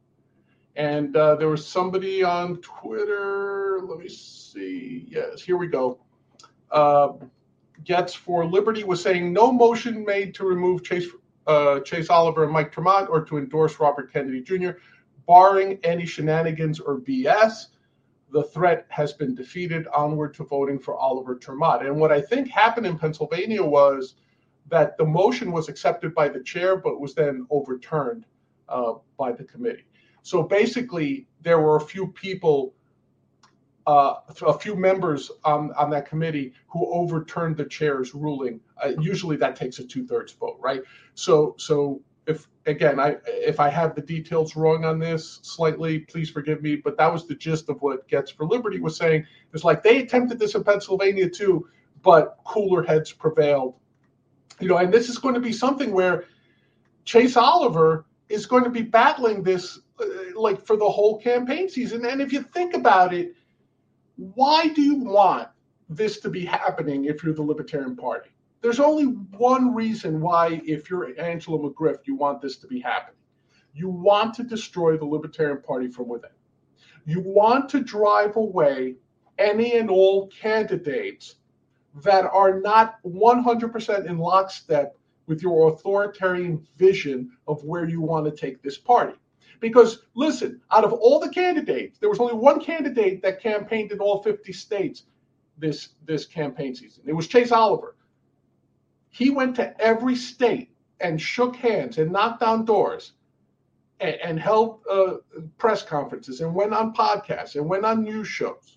And uh, there was somebody on Twitter, let me see, yes, here we go. Uh, Gets for Liberty was saying no motion made to remove Chase uh, Chase Oliver and Mike Termott or to endorse Robert Kennedy Junior, barring any shenanigans or B S. The threat has been defeated, onward to voting for Oliver Termott. And what I think happened in Pennsylvania was that the motion was accepted by the chair, but was then overturned uh, by the committee. So basically, there were a few people, uh, a few members on, on that committee who overturned the chair's ruling. Uh, usually that takes a two-thirds vote, right? So, so if again, I if I have the details wrong on this slightly, please forgive me. But that was the gist of what Gets for Liberty was saying. It's like they attempted this in Pennsylvania too, but cooler heads prevailed. You know, and this is going to be something where Chase Oliver is going to be battling this uh, like for the whole campaign season. And if you think about it, why do you want this to be happening if you're the Libertarian Party? There's only one reason why, if you're Angela McGriff, you want this to be happening. You want to destroy the Libertarian Party from within. You want to drive away any and all candidates that are not one hundred percent in lockstep with your authoritarian vision of where you want to take this party. Because, listen, out of all the candidates, there was only one candidate that campaigned in all fifty states this, this campaign season. It was Chase Oliver. He went to every state and shook hands and knocked on doors and, and held uh, press conferences and went on podcasts and went on news shows.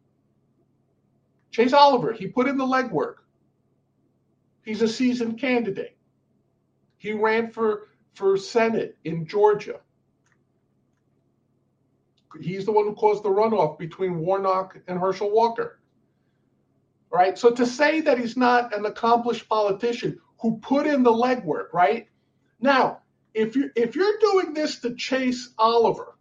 Chase Oliver, he put in the legwork. He's a seasoned candidate. He ran for, for Senate in Georgia. he's the one who caused the runoff between Warnock and Herschel Walker. Right? So to say that he's not an accomplished politician who put in the legwork, right? Now, if you if you're doing this to chase Oliver,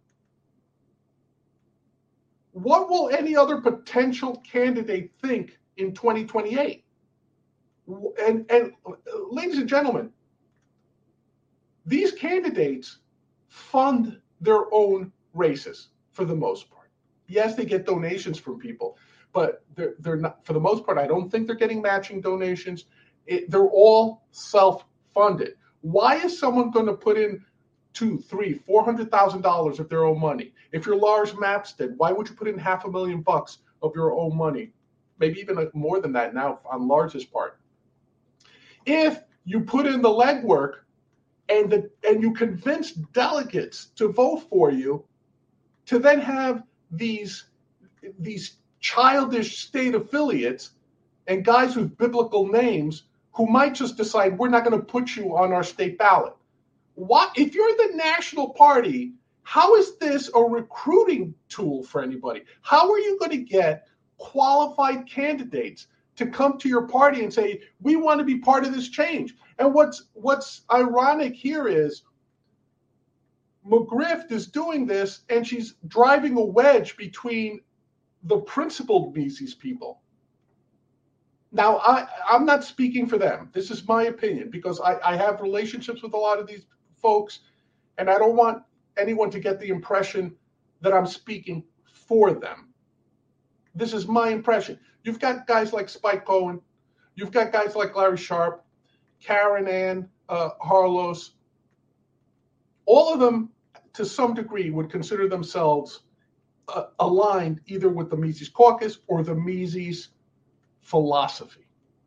what will any other potential candidate think in twenty twenty-eight? And and ladies and gentlemen, these candidates fund their own races for the most part. Yes, they get donations from people, but they're, they're not, for the most part, I don't think they're getting matching donations. It, they're all self-funded. Why is someone going to put in two, three, four hundred thousand dollars of their own money? If you're Lars Mapstead, why would you put in half a million bucks of your own money? Maybe even more than that now on Lars's part. If you put in the legwork and the and you convince delegates to vote for you, to then have these these childish state affiliates and guys with biblical names who might just decide we're not going to put you on our state ballot. What if you're the national party? How is this a recruiting tool for anybody? How are you going to get qualified candidates to come to your party and say we want to be part of this change? And what's what's ironic here is McGriff is doing this, and she's driving a wedge between the principled Mises people. Now, I, I'm not speaking for them. This is my opinion, because I, I have relationships with a lot of these folks, and I don't want anyone to get the impression that I'm speaking for them. This is my impression. You've got guys like Spike Cohen. You've got guys like Larry Sharp, Karen Ann uh, Harlos. All of them, to some degree, would consider themselves uh, aligned either with the Mises Caucus or the Mises philosophy.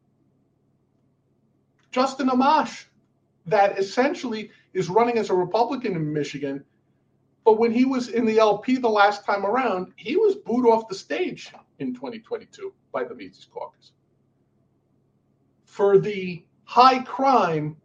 Justin Amash, that essentially is running as a Republican in Michigan, but when he was in the L P the last time around, he was booed off the stage in twenty twenty-two by the Mises Caucus for the high crime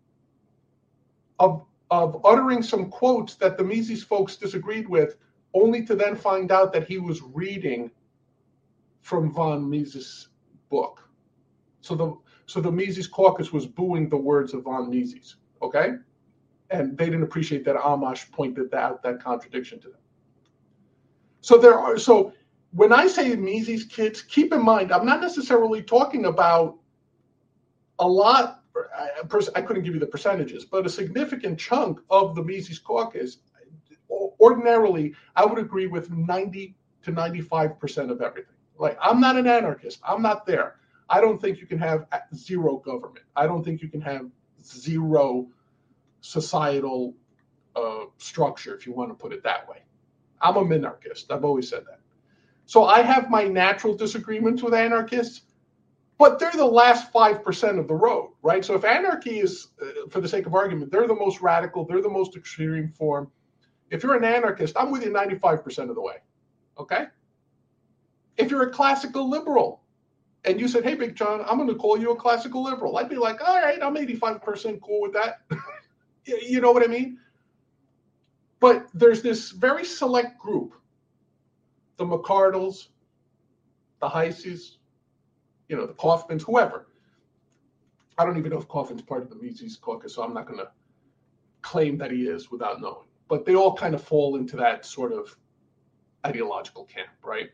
of, of uttering some quotes that the Mises folks disagreed with, only to then find out that he was reading from von Mises' book. So the so the Mises Caucus was booing the words of von Mises, okay? And they didn't appreciate that Amash pointed out that contradiction to them. So there are so when I say Mises kids, keep in mind I'm not necessarily talking about a lot. I couldn't give you the percentages, but a significant chunk of the Mises Caucus. Ordinarily, I would agree with ninety to ninety-five percent of everything. Like, I'm not an anarchist. I'm not there. I don't think you can have zero government. I don't think you can have zero societal uh, structure, if you want to put it that way. I'm a minarchist. I've always said that. So I have my natural disagreements with anarchists, but they're the last five percent of the road, right? So if anarchy is, uh, for the sake of argument, they're the most radical, they're the most extreme form. If you're an anarchist, I'm with you ninety-five percent of the way, okay? If you're a classical liberal and you said, hey, Big John, I'm going to call you a classical liberal, I'd be like, all right, I'm eighty-five percent cool with that. You know what I mean? But there's this very select group, the McCardles, the Heises, you know, the Kaufmans, whoever. I don't even know if Kaufman's part of the Mises Caucus, so I'm not going to claim that he is without knowing. But they all kind of fall into that sort of ideological camp, right?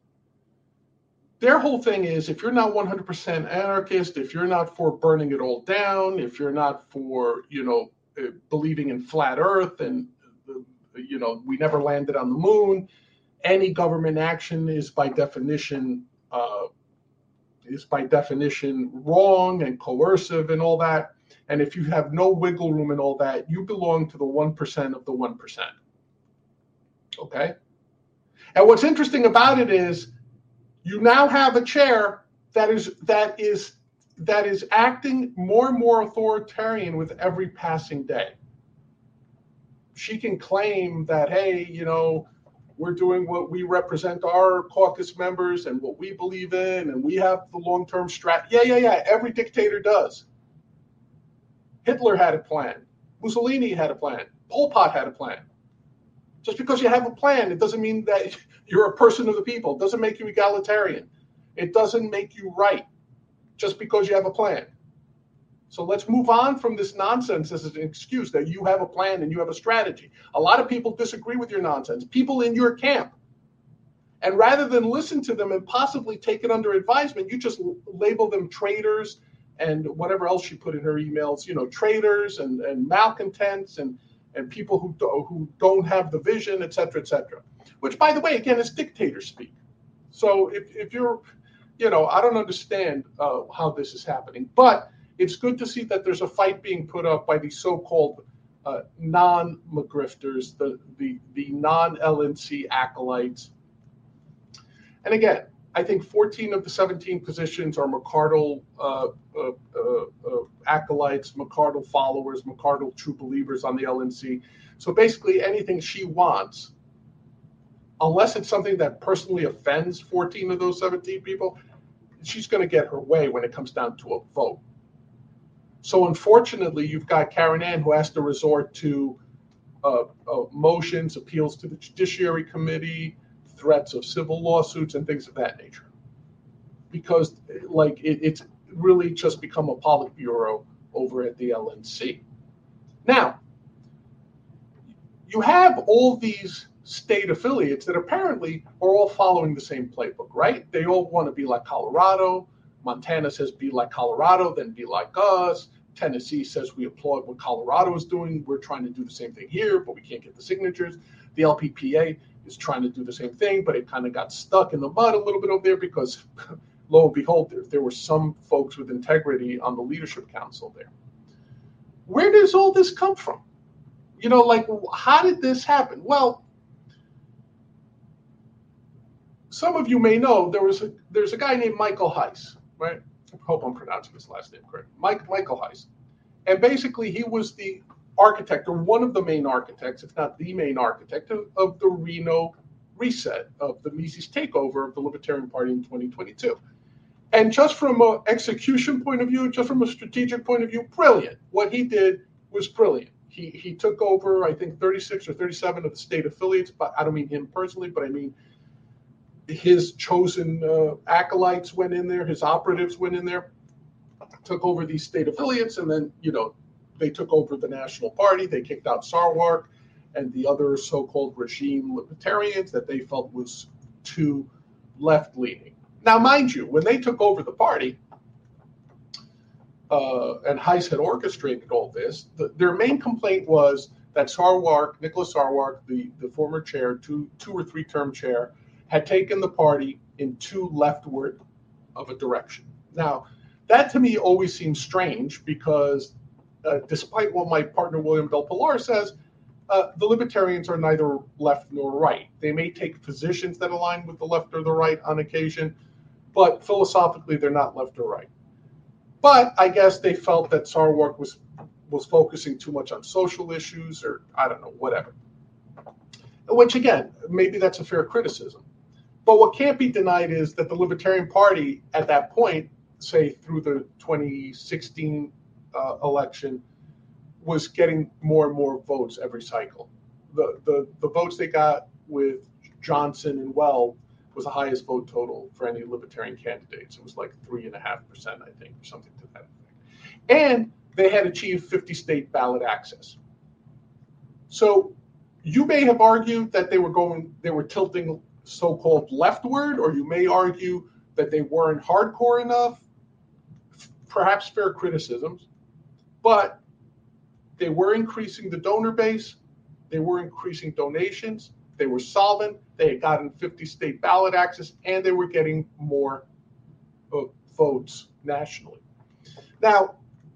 Their whole thing is, if you're not one hundred percent anarchist, if you're not for burning it all down, if you're not for, you know, believing in flat earth and, you know, we never landed on the moon, any government action is by definition uh, is by definition wrong and coercive and all that. And if you have no wiggle room and all that, you belong to the one percent of the one percent. Okay? And what's interesting about it is you now have a chair that is that is that is acting more and more authoritarian with every passing day. She can claim that, hey, you know, we're doing what we represent our caucus members and what we believe in, and we have the long-term strat. Yeah, yeah, yeah. Every dictator does. Hitler had a plan. Mussolini had a plan. Pol Pot had a plan. Just because you have a plan, it doesn't mean that you're a person of the people. It doesn't make you egalitarian. It doesn't make you right just because you have a plan. So let's move on from this nonsense as an excuse that you have a plan and you have a strategy. A lot of people disagree with your nonsense, people in your camp. And rather than listen to them and possibly take it under advisement, you just label them traitors and whatever else you put in her emails, you know, traitors and, and malcontents and, and people who, do, who don't have the vision, et cetera, et cetera. Which, by the way, again, is dictator speak. So if, if you're, you know, I don't understand uh, how this is happening. But it's good to see that there's a fight being put up by the so-called uh, non-McGrifters, the, the, the non-L N C acolytes. And again, I think fourteen of the seventeen positions are McArdle uh, uh, uh, uh, acolytes, McArdle followers, McArdle true believers on the L N C. So basically anything she wants, unless it's something that personally offends fourteen of those seventeen people, she's going to get her way when it comes down to a vote. So unfortunately, you've got Karen Ann who has to resort to uh, uh, motions, appeals to the Judiciary Committee, threats of civil lawsuits, and things of that nature. Because like it, it's really just become a Politburo over at the L N C. Now, you have all these state affiliates that apparently are all following the same playbook, right? They all want to be like Colorado. Montana says be like Colorado, then be like us. Tennessee says we applaud what Colorado is doing. We're trying to do the same thing here, but we can't get the signatures. The L P P A is trying to do the same thing, but it kind of got stuck in the mud a little bit over there because, lo and behold, there, there were some folks with integrity on the leadership council there. Where does all this come from? You know, like, how did this happen? Well, some of you may know there was a, there's a guy named Michael Heiss, right? I hope I'm pronouncing his last name correct. Mike Michael Heiss. And basically, he was the architect, or one of the main architects, if not the main architect, of, of the Reno reset, of the Mises takeover of the Libertarian Party in twenty twenty-two. And just from an execution point of view, just from a strategic point of view, brilliant. What he did was brilliant. He he took over, I think, thirty-six or thirty-seven of the state affiliates, but I don't mean him personally, but I mean his chosen uh, acolytes went in there, his operatives went in there, took over these state affiliates, and then, you know, they took over the national party. They kicked out Sarwark and the other so-called regime libertarians that they felt was too left-leaning. Now, mind you, when they took over the party, uh, and Heiss had orchestrated all this, the, their main complaint was that Sarwark, Nicholas Sarwark, the, the former chair, two, two or three-term chair, had taken the party in too leftward of a direction. Now, that to me always seems strange because uh, despite what my partner William Del Pilar says, uh, the libertarians are neither left nor right. They may take positions that align with the left or the right on occasion, but philosophically they're not left or right. But I guess they felt that Sarwark was was focusing too much on social issues, or I don't know, whatever. Which again, maybe that's a fair criticism. But what can't be denied is that the Libertarian Party at that point, say through the twenty sixteen uh, election, was getting more and more votes every cycle. The, the the votes they got with Johnson and Weld was the highest vote total for any Libertarian candidates. It was like three and a half percent, I think, or something to that effect. And they had achieved fifty state ballot access. So you may have argued that they were going, they were tilting so-called leftward, or you may argue that they weren't hardcore enough. Perhaps fair criticisms, but they were increasing the donor base, they were increasing donations, they were solvent, they had gotten fifty state ballot access, and they were getting more uh, votes nationally. Now,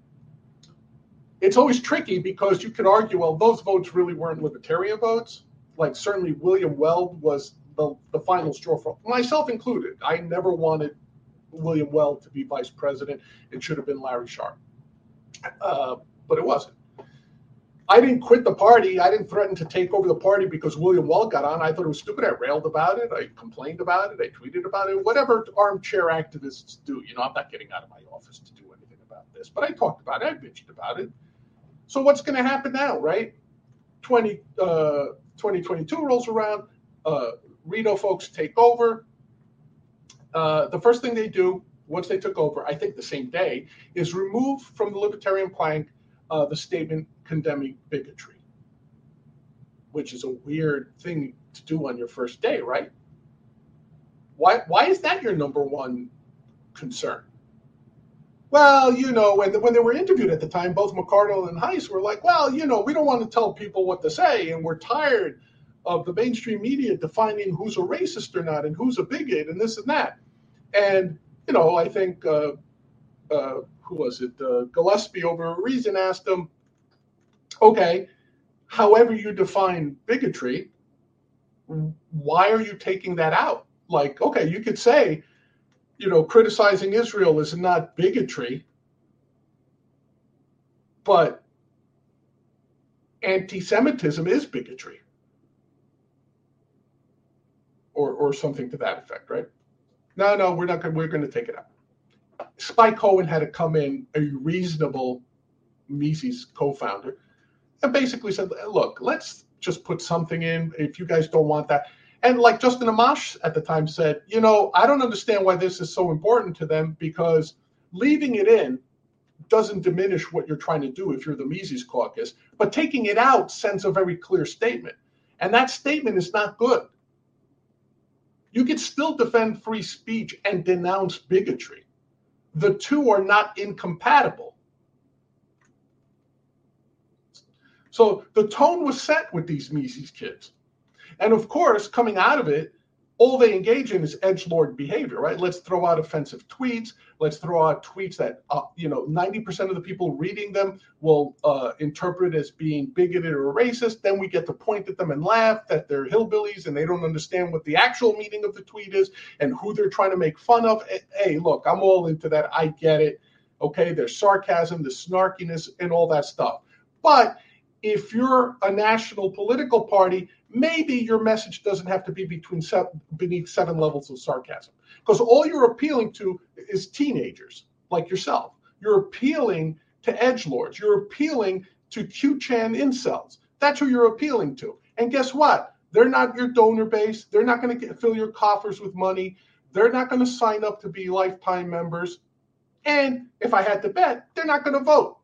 it's always tricky because you could argue, well, those votes really weren't libertarian votes. Like certainly William Weld was the, the final straw for myself included. I never wanted William Weld to be vice president. It should have been Larry Sharpe, uh, but it wasn't. I didn't quit the party. I didn't threaten to take over the party because William Weld got on. I thought it was stupid. I railed about it. I complained about it. I tweeted about it. Whatever armchair activists do. You know, I'm not getting out of my office to do anything about this, but I talked about it. I bitched about it. So what's going to happen now, right? twenty, uh, twenty twenty-two rolls around, uh, Reno folks take over. Uh, the first thing they do, once they took over, I think the same day, is remove from the libertarian plank uh, the statement condemning bigotry, which is a weird thing to do on your first day, right? Why, why is that your number one concern? Well, you know, when, when they were interviewed at the time, both McArdle and Heiss were like, well, you know, we don't want to tell people what to say, and we're tired of the mainstream media defining who's a racist or not and who's a bigot and this and that. And, you know, I think, uh, uh, who was it? Uh, Gillespie over at Reason asked him, okay, however you define bigotry, why are you taking that out? Like, okay, you could say, you know, criticizing Israel is not bigotry, but anti-Semitism is bigotry, or or something to that effect, right? No, no, we're not going. We're going to take it out. Spike Cohen had to come in, a reasonable Mises co-founder, and basically said, "Look, let's just put something in. If you guys don't want that." And like Justin Amash at the time said, you know, I don't understand why this is so important to them, because leaving it in doesn't diminish what you're trying to do if you're the Mises caucus, but taking it out sends a very clear statement. And that statement is not good. You can still defend free speech and denounce bigotry. The two are not incompatible. So the tone was set with these Mises kids. And of course, coming out of it, all they engage in is edgelord behavior, right? Let's throw out offensive tweets. Let's throw out tweets that, uh, you know, ninety percent of the people reading them will uh, interpret as being bigoted or racist. Then we get to point at them and laugh that they're hillbillies and they don't understand what the actual meaning of the tweet is and who they're trying to make fun of. Hey, look, I'm all into that. I get it. Okay, there's sarcasm, there's snarkiness, and all that stuff. But if you're a national political party, maybe your message doesn't have to be between seven, beneath seven levels of sarcasm, because all you're appealing to is teenagers like yourself. You're appealing to edgelords. You're appealing to Q chan incels. That's who you're appealing to. And guess what? They're not your donor base. They're not going to fill your coffers with money. They're not going to sign up to be lifetime members. And if I had to bet, they're not going to vote.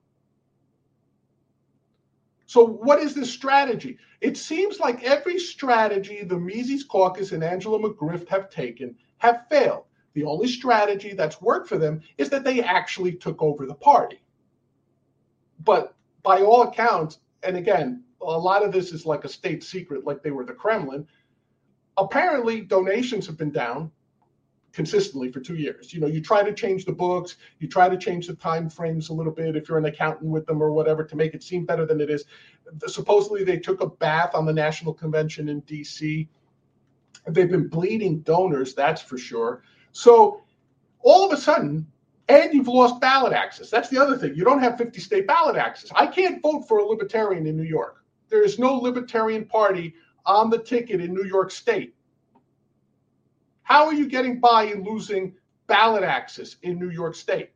So what is this strategy? It seems like every strategy the Mises caucus and Angela McGriff have taken have failed. The only strategy that's worked for them is that they actually took over the party. But by all accounts, and again, a lot of this is like a state secret, like they were the Kremlin, apparently donations have been down consistently for two years. You know, you try to change the books, you try to change the time frames a little bit if you're an accountant with them or whatever to make it seem better than it is. Supposedly they took a bath on the national convention in D C. They've been bleeding donors, that's for sure. So all of a sudden, and you've lost ballot access. That's the other thing. You don't have fifty state ballot access. I can't vote for a libertarian in New York. There is no Libertarian Party on the ticket in New York State. How are you getting by and losing ballot access in New York State?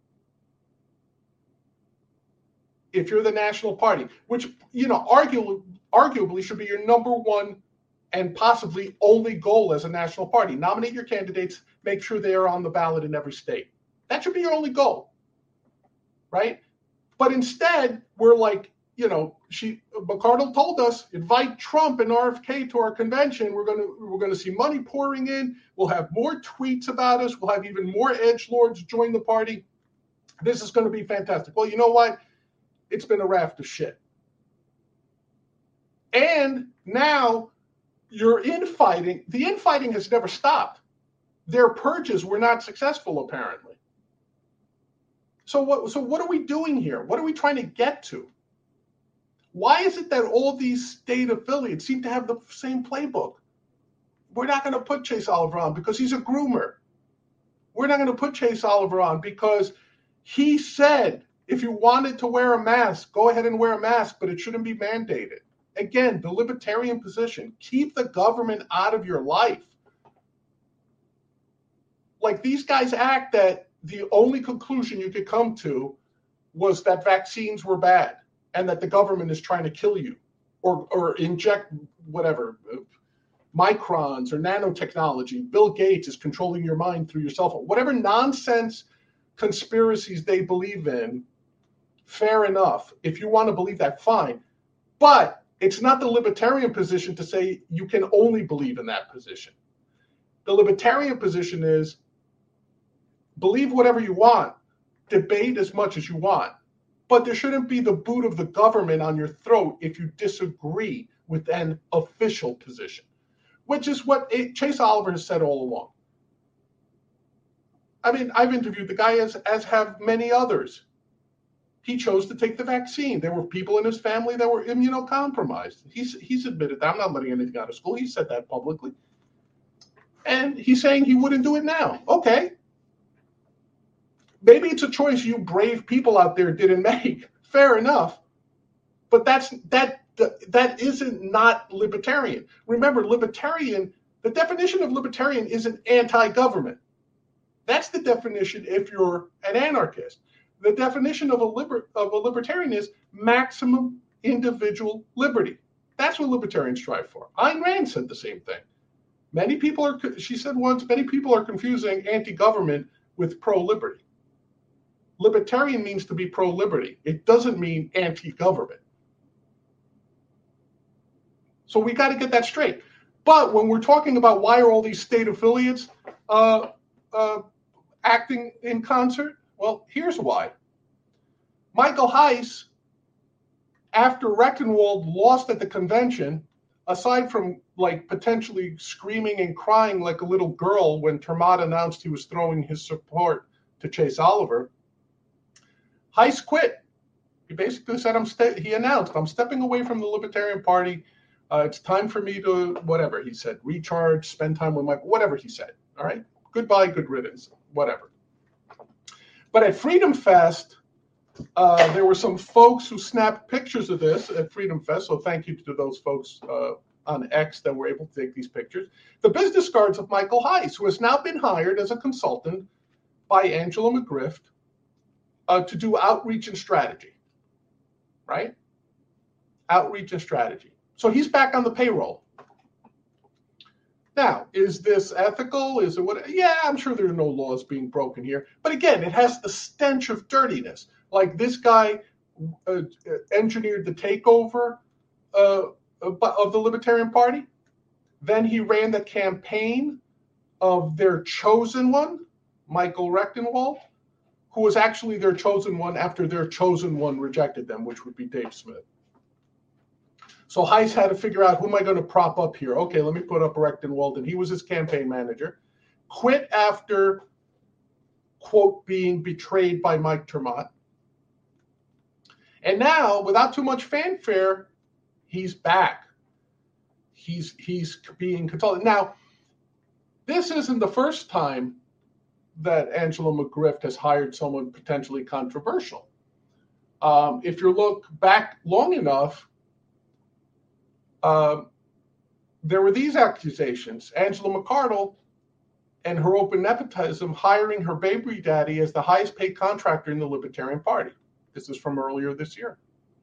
If you're the national party, which, you know, arguably, arguably should be your number one and possibly only goal as a national party. Nominate your candidates, make sure they are on the ballot in every state. That should be your only goal, right? But instead, we're like, you know, she McArdle told us, invite Trump and R F K to our convention. We're gonna we're gonna see money pouring in. We'll have more tweets about us. We'll have even more edgelords join the party. This is going to be fantastic. Well, you know what? It's been a raft of shit. And now you're infighting. The infighting has never stopped. Their purges were not successful, apparently. So what? So what are we doing here? What are we trying to get to? Why is it that all these state affiliates seem to have the same playbook? We're not going to put Chase Oliver on because he's a groomer. We're not going to put Chase Oliver on because he said, if you wanted to wear a mask, go ahead and wear a mask, but it shouldn't be mandated. Again, the libertarian position, keep the government out of your life. Like, these guys act that the only conclusion you could come to was that vaccines were bad and that the government is trying to kill you or, or inject whatever, microns or nanotechnology. Bill Gates is controlling your mind through your cell phone. Whatever nonsense conspiracies they believe in, fair enough. If you want to believe that, fine. But it's not the libertarian position to say you can only believe in that position. The libertarian position is believe whatever you want, debate as much as you want, but there shouldn't be the boot of the government on your throat if you disagree with an official position, which is what it, Chase Oliver has said all along. I mean, I've interviewed the guy, as, as have many others. He chose to take the vaccine. There were people in his family that were immunocompromised. He's, he's admitted that. I'm not letting anything out of school. He said that publicly. And he's saying he wouldn't do it now. Okay. Maybe it's a choice you brave people out there didn't make. Fair enough. But that's that that isn't not libertarian. Remember, libertarian, the definition of libertarian isn't anti-government. That's the definition if you're an anarchist. The definition of a liber, of a libertarian is maximum individual liberty. That's what libertarians strive for. Ayn Rand said the same thing. Many people are, she said once, many people are confusing anti-government with pro-liberty. Libertarian means to be pro-liberty. It doesn't mean anti-government. So we got to get that straight. But when we're talking about why are all these state affiliates uh, uh, acting in concert, well, here's why. Michael Heiss, after Rectenwald lost at the convention, aside from like potentially screaming and crying like a little girl when Termott announced he was throwing his support to Chase Oliver, Heiss quit. He basically said, "I'm." Ste- he announced, "I'm stepping away from the Libertarian Party. Uh, it's time for me to whatever." He said, "Recharge, spend time with my whatever." He said, "All right, goodbye, good riddance, whatever." But at Freedom Fest, uh, there were some folks who snapped pictures of this at Freedom Fest. So thank you to those folks uh, on X that were able to take these pictures. The business cards of Michael Heiss, who has now been hired as a consultant by Angela McGriff uh, to do outreach and strategy, right? Outreach and strategy. So he's back on the payroll. Now, is this ethical? Is it what? Yeah, I'm sure there are no laws being broken here. But again, it has the stench of dirtiness. Like this guy uh, engineered the takeover uh, of the Libertarian Party. Then he ran the campaign of their chosen one, Michael Rectenwald, who was actually their chosen one after their chosen one rejected them, which would be Dave Smith. So Heiss had to figure out, who am I going to prop up here? Okay, let me put up Rectenwald, and he was his campaign manager. Quit after, quote, being betrayed by Mike Termott. And now, without too much fanfare, he's back. He's he's being consulted. Now, this isn't the first time that Angela McGriff has hired someone potentially controversial. Um, if you look back long enough, Uh, there were these accusations. Angela McArdle and her open nepotism hiring her baby daddy as the highest paid contractor in the Libertarian Party. This is from earlier this year.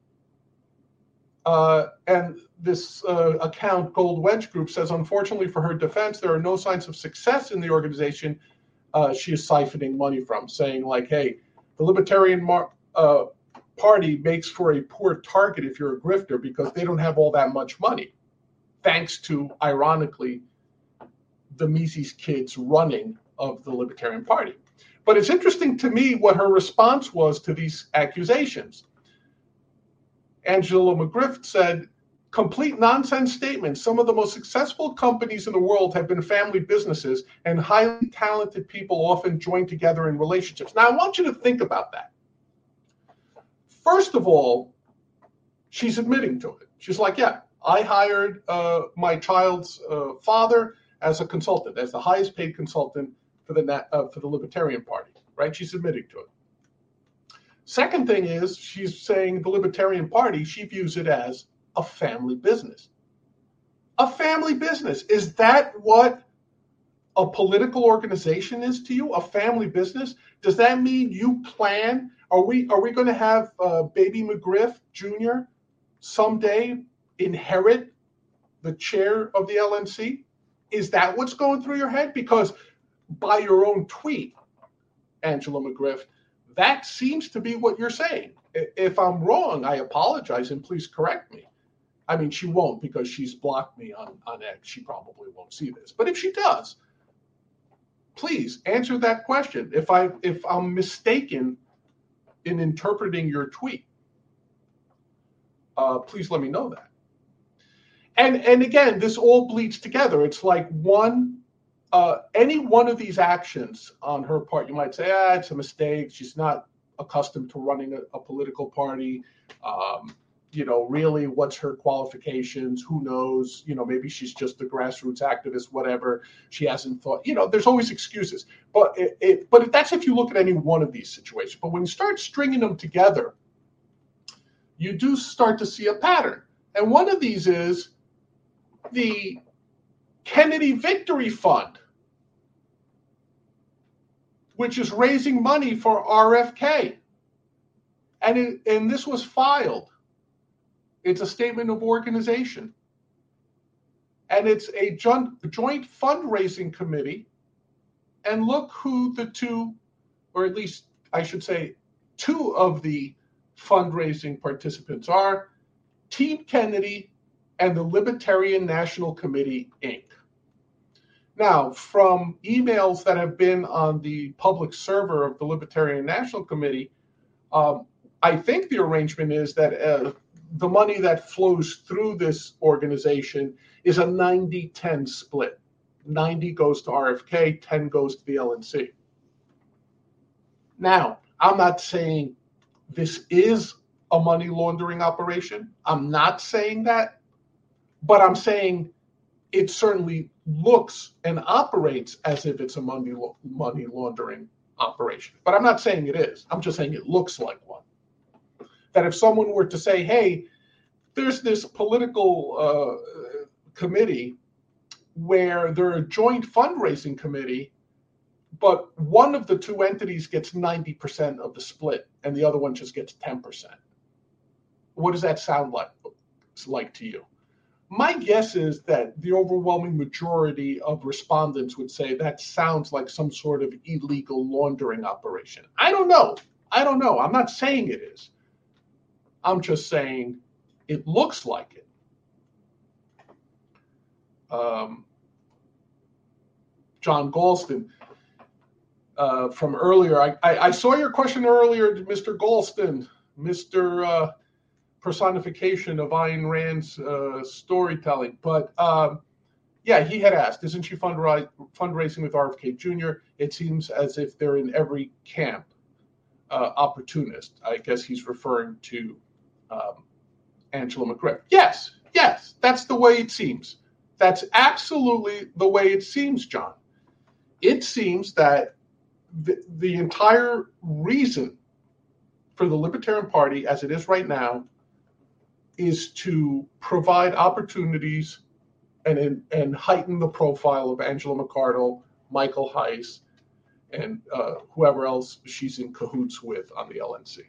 Uh, and this uh, account, Gold Wedge Group, says, unfortunately for her defense, there are no signs of success in the organization uh, she is siphoning money from, saying like, hey, the Libertarian Mar- uh, Party makes for a poor target if you're a grifter because they don't have all that much money, thanks to, ironically, the Mises kids running of the Libertarian Party. But it's interesting to me what her response was to these accusations. Angela McGriff said, complete nonsense statements. Some of the most successful companies in the world have been family businesses, and highly talented people often join together in relationships. Now, I want you to think about that. First of all, she's admitting to it. She's like, yeah, I hired uh, my child's uh, father as a consultant, as the highest paid consultant for the uh, for the Libertarian Party, right? She's admitting to it. Second thing is she's saying the Libertarian Party, she views it as a family business. A family business. Is that what a political organization is to you? A family business? Does that mean you plan? Are we are we going to have uh, baby McGriff Junior someday inherit the chair of the L N C? Is that what's going through your head? Because by your own tweet, Angela McGriff, that seems to be what you're saying. If I'm wrong, I apologize and please correct me. I mean, she won't because she's blocked me on, on X. She probably won't see this. But if she does, please answer that question. If I if I'm mistaken in interpreting your tweet, uh, please let me know that. And and again, this all bleeds together. It's like one, uh, any one of these actions on her part, you might say, ah, it's a mistake. She's not accustomed to running a, a political party. Um, you know, really, what's her qualifications? Who knows? You know, maybe she's just a grassroots activist, whatever. She hasn't thought, you know, there's always excuses. But it, it, but that's if you look at any one of these situations. But when you start stringing them together, you do start to see a pattern. And one of these is the Kennedy Victory Fund, which is raising money for R F K. And, it, and this was filed. It's a statement of organization. And it's a joint, joint fundraising committee. And look who the two, or at least I should say, two of the fundraising participants are: Team Kennedy and the Libertarian National Committee, Incorporated. Now, from emails that have been on the public server of the Libertarian National Committee, um, I think the arrangement is that uh, the money that flows through this organization is a ninety ten split. ninety goes to R F K, ten goes to the L N C. Now, I'm not saying this is a money laundering operation. I'm not saying that, but I'm saying it certainly looks and operates as if it's a money money laundering operation. But I'm not saying it is. I'm just saying it looks like one. That if someone were to say, hey, there's this political uh, committee where they're a joint fundraising committee, but one of the two entities gets ninety percent of the split and the other one just gets ten percent. What does that sound like, like to you? My guess is that the overwhelming majority of respondents would say that sounds like some sort of illegal laundering operation. I don't know. I don't know. I'm not saying it is. I'm just saying it looks like it. Um, John Galston, uh, from earlier, I, I, I saw your question earlier, Mister Galston, Mister Uh, personification of Ayn Rand's uh, storytelling. But um, yeah, he had asked, isn't she fundra- fundraising with R F K Junior? It seems as if they're in every camp. Uh, opportunist. I guess he's referring to um, Angela McGriff. Yes, yes, that's the way it seems. That's absolutely the way it seems, John. It seems that the, the entire reason for the Libertarian Party, as it is right now, is to provide opportunities and, and heighten the profile of Angela McArdle, Michael Heiss, and uh, whoever else she's in cahoots with on the L N C.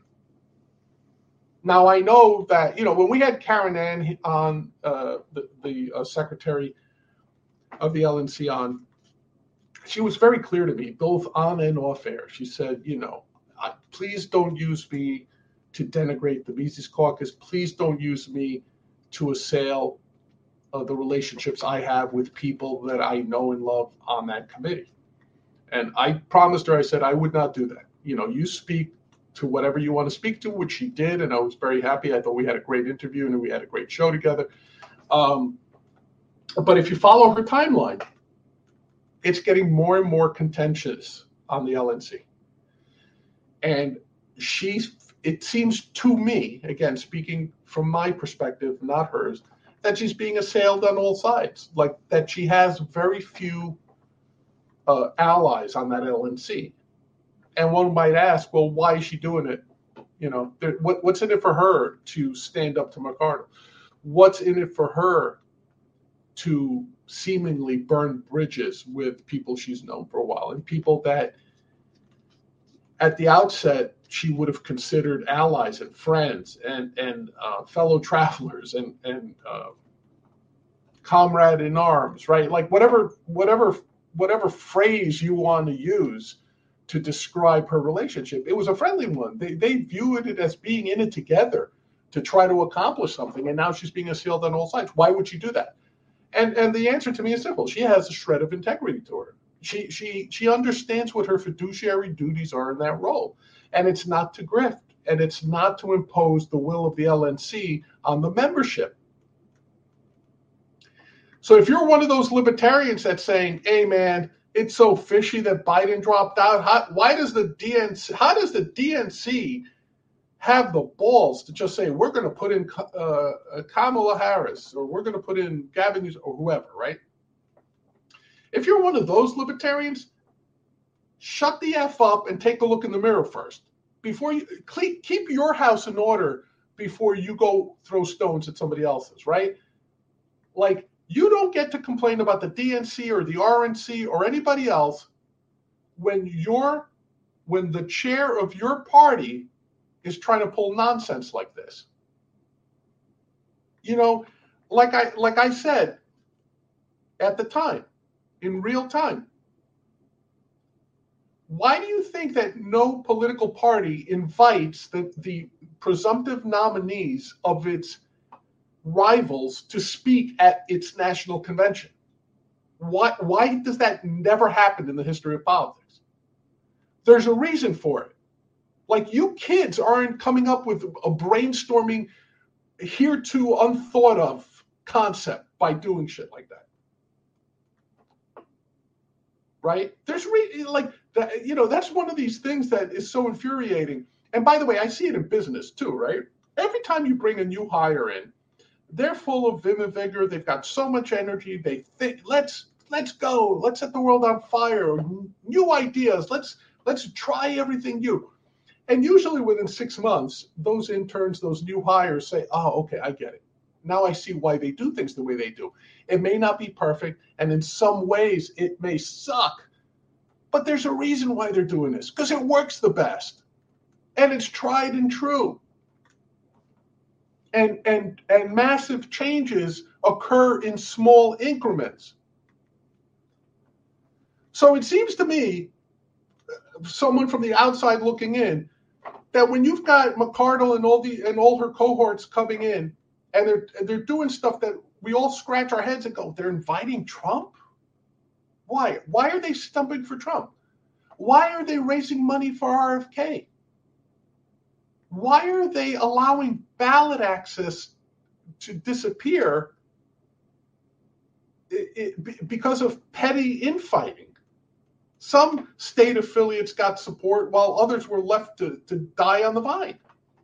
Now, I know that, you know, when we had Karen Ann on, uh, the, the uh, secretary of the L N C on, she was very clear to me, both on and off air. She said, you know, I, please don't use me to denigrate the Mises Caucus. Please don't use me to assail uh, the relationships I have with people that I know and love on that committee. And I promised her, I said, I would not do that. You know, you speak to whatever you want to speak to, which she did. And I was very happy. I thought we had a great interview and we had a great show together. Um, but if you follow her timeline, it's getting more and more contentious on the L N C. And she's, it seems to me, again, speaking from my perspective, not hers, that she's being assailed on all sides. Like that she has very few Uh, allies on that L N C. And one might ask, well, why is she doing it? You know, there, what, what's in it for her to stand up to McArdle? What's in it for her to seemingly burn bridges with people she's known for a while and people that at the outset she would have considered allies and friends and, and uh, fellow travelers and, and uh, comrade in arms, right? Like whatever, whatever, whatever phrase you want to use to describe her relationship, it was a friendly one. They they viewed it as being in it together to try to accomplish something, and now she's being assailed on all sides. Why would she do that? And and the answer to me is simple. She has a shred of integrity to her. She she she understands what her fiduciary duties are in that role, and it's not to grift, and it's not to impose the will of the L N C on the membership. So if you're one of those libertarians that's saying, "Hey, man, it's so fishy that Biden dropped out," how, why does the D N C? How does the D N C have the balls to just say we're going to put in uh, Kamala Harris, or we're going to put in Gavin Newsom, or whoever, right? If you're one of those libertarians, shut the F up and take a look in the mirror first. Before you keep your house in order before you go throw stones at somebody else's, right? Like, you don't get to complain about the D N C or the R N C or anybody else when you're when the chair of your party is trying to pull nonsense like this. You know, like I like I said at the time, in real time, why do you think that no political party invites the, the presumptive nominees of its rivals to speak at its national convention? Why, why does that never happen in the history of politics? There's a reason for it. Like, you kids aren't coming up with a brainstorming, hereto unthought of concept by doing shit like that. Right? There's re- like that, you know, that's one of these things that is so infuriating. And by the way, I see it in business too, right? Every time you bring a new hire in, they're full of vim and vigor. They've got so much energy. They think, let's let's go. Let's set the world on fire. New ideas. Let's let's try everything new. And usually within six months, those interns, those new hires say, oh, okay, I get it. Now I see why they do things the way they do. It may not be perfect, and in some ways it may suck, but there's a reason why they're doing this, because it works the best, and it's tried and true. And, and, and massive changes occur in small increments. So it seems to me, someone from the outside looking in, that when you've got McCardle and all the and all her cohorts coming in, and they're they're doing stuff that we all scratch our heads and go, they're inviting Trump? Why? Why are they stumping for Trump? Why are they raising money for R F K? Why are they allowing ballot access to disappear it, it, because of petty infighting? Some state affiliates got support while others were left to, to die on the vine.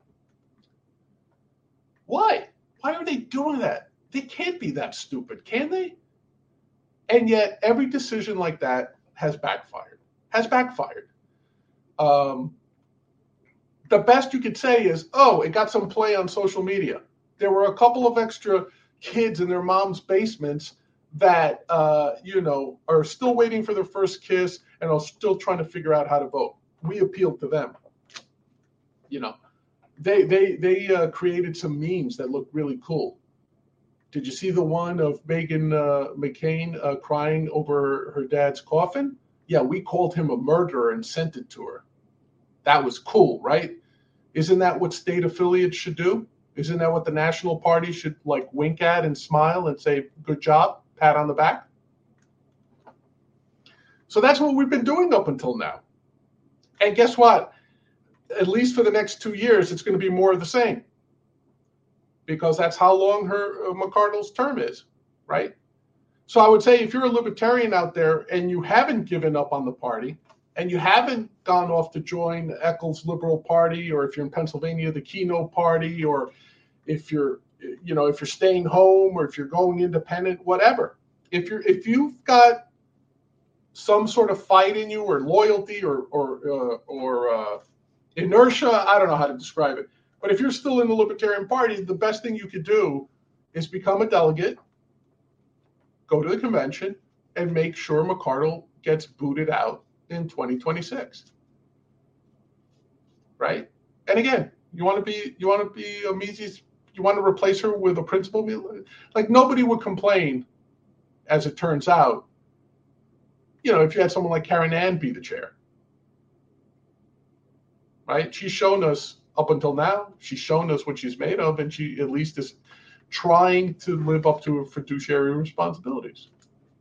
Why? Why are they doing that? They can't be that stupid, can they? And yet every decision like that has backfired, has backfired. Um, the best you could say is, oh, it got some play on social media. There were a couple of extra kids in their mom's basements that, uh, you know, are still waiting for their first kiss and are still trying to figure out how to vote. We appealed to them. You know, they they they uh, created some memes that looked really cool. Did you see the one of Meghan uh, McCain uh, crying over her dad's coffin? Yeah, we called him a murderer and sent it to her. That was cool, right? Isn't that what state affiliates should do? Isn't that what the national party should like wink at and smile and say, good job, pat on the back? So that's what we've been doing up until now. And guess what? At least for the next two years, it's going to be more of the same. Because that's how long her uh, McCardle's term is, right? So I would say if you're a libertarian out there and you haven't given up on the party, and you haven't gone off to join Eccles Liberal Party, or if you're in Pennsylvania, the Keno Party, or if you're, you know, if you're staying home, or if you're going independent, whatever. If you're, if you've got some sort of fight in you, or loyalty, or or uh, or uh, inertia, I don't know how to describe it. But if you're still in the Libertarian Party, the best thing you could do is become a delegate, go to the convention, and make sure McCardle gets booted out in twenty twenty-six. Right? And again, you want to be you want to be a Mises You want to replace her with a principal? Like, nobody would complain, as it turns out, you know, if you had someone like Karen Ann be the chair. Right? She's shown us up until now, she's shown us what she's made of, and she at least is trying to live up to her fiduciary responsibilities.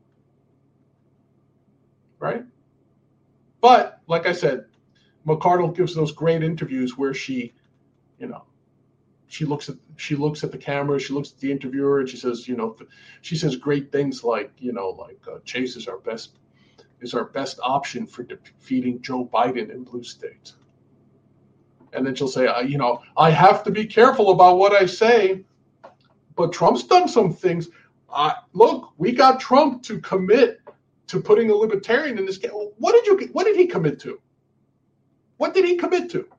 Right? But, like I said, McArdle gives those great interviews where she, you know, she looks at she looks at the camera, she looks at the interviewer, and she says, you know, she says great things like, you know, like uh, Chase is our best is our best option for defeating Joe Biden in blue states. And then she'll say, uh, you know, I have to be careful about what I say, but Trump's done some things. Uh, look, we got Trump to commit to putting a libertarian in this case. What did you? What did he commit to? What did he commit to?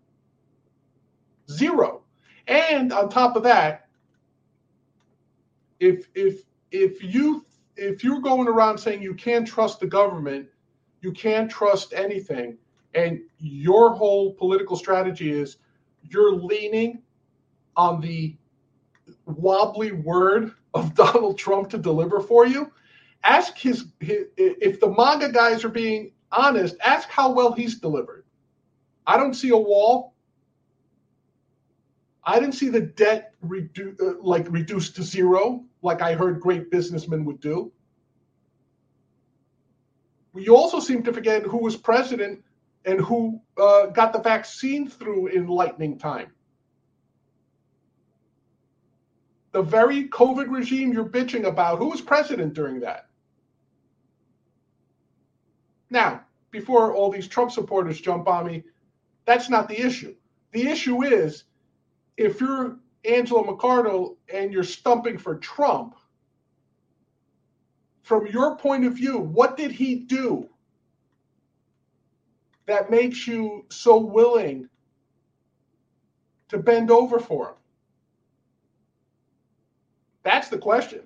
Zero. And on top of that, if if if you if you're going around saying you can't trust the government, you can't trust anything, and your whole political strategy is you're leaning on the wobbly word of Donald Trump to deliver for you, ask his, his if the MAGA guys are being honest, ask how well he's delivered. I don't see a wall. I didn't see the debt redu- uh, like reduced to zero, like I heard great businessmen would do. You also seem to forget who was president and who uh, got the vaccine through in lightning time. The very COVID regime you're bitching about, who was president during that? Now, before all these Trump supporters jump on me, that's not the issue. The issue is, if you're Angela McArdle and you're stumping for Trump, from your point of view, what did he do that makes you so willing to bend over for him? That's the question.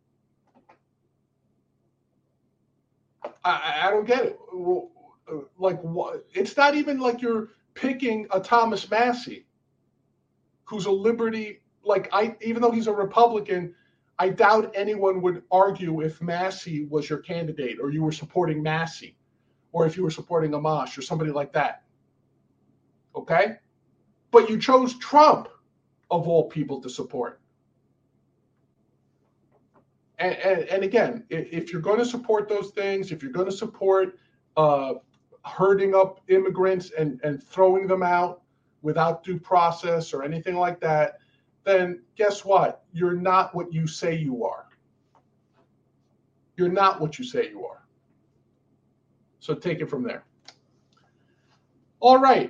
I, I don't get it. Like, what? It's not even like you're picking a Thomas Massie, who's a liberty, like, I, even though he's a Republican, I doubt anyone would argue if Massie was your candidate or you were supporting Massie or if you were supporting Amash or somebody like that. Okay? But you chose Trump, of all people, to support. And, and, and again, if you're going to support those things, if you're going to support uh, herding up immigrants and, and throwing them out without due process or anything like that, then guess what? You're not what you say you are. You're not what you say you are. So take it from there. All right.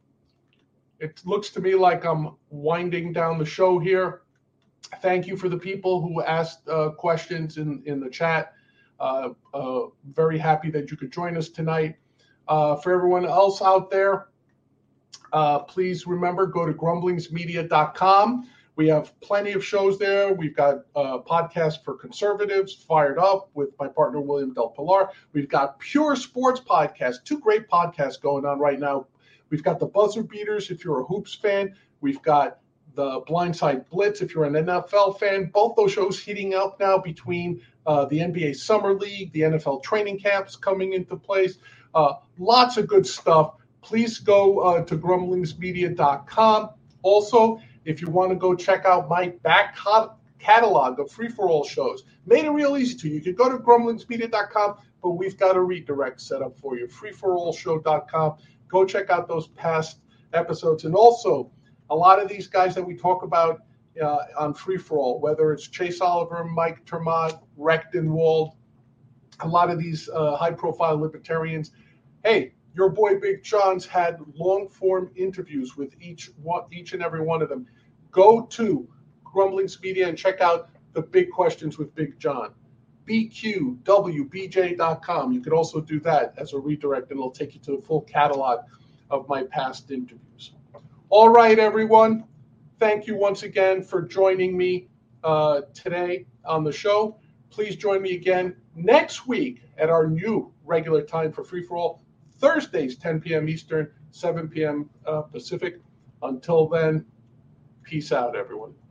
It looks to me like I'm winding down the show here. Thank you for the people who asked uh, questions in, in the chat. Uh, uh, very happy that you could join us tonight. Uh, for everyone else out there, uh, please remember, go to grumblings media dot com. We have plenty of shows there. We've got a podcast for conservatives, Fired Up, with my partner, William Del Pilar. We've got Pure Sports Podcast, two great podcasts going on right now. We've got the Buzzer Beaters, if you're a Hoops fan. We've got the Blindside Blitz, if you're an N F L fan. Both those shows heating up now between uh, the N B A Summer League, the N F L training camps coming into place. Uh, lots of good stuff. Please go uh, to grumblings media dot com. Also, if you want to go check out my back catalog of free-for-all shows, made it real easy to you. You can go to grumblings media dot com, but we've got a redirect set up for you, free for all show dot com. Go check out those past episodes. And also, a lot of these guys that we talk about uh, on Free-for-All, whether it's Chase Oliver, Mike Termott, Rechtenwald, a lot of these uh, high-profile libertarians, hey, your boy Big John's had long-form interviews with each one, each and every one of them. Go to Grumblings Media and check out the Big Questions with Big John. B Q W B J dot com. You could also do that as a redirect, and it'll take you to the full catalog of my past interviews. All right, everyone. Thank you once again for joining me uh, today on the show. Please join me again next week at our new regular time for Free For All, Thursdays, ten p.m. Eastern, seven p.m. Uh, Pacific. Until then, peace out, everyone.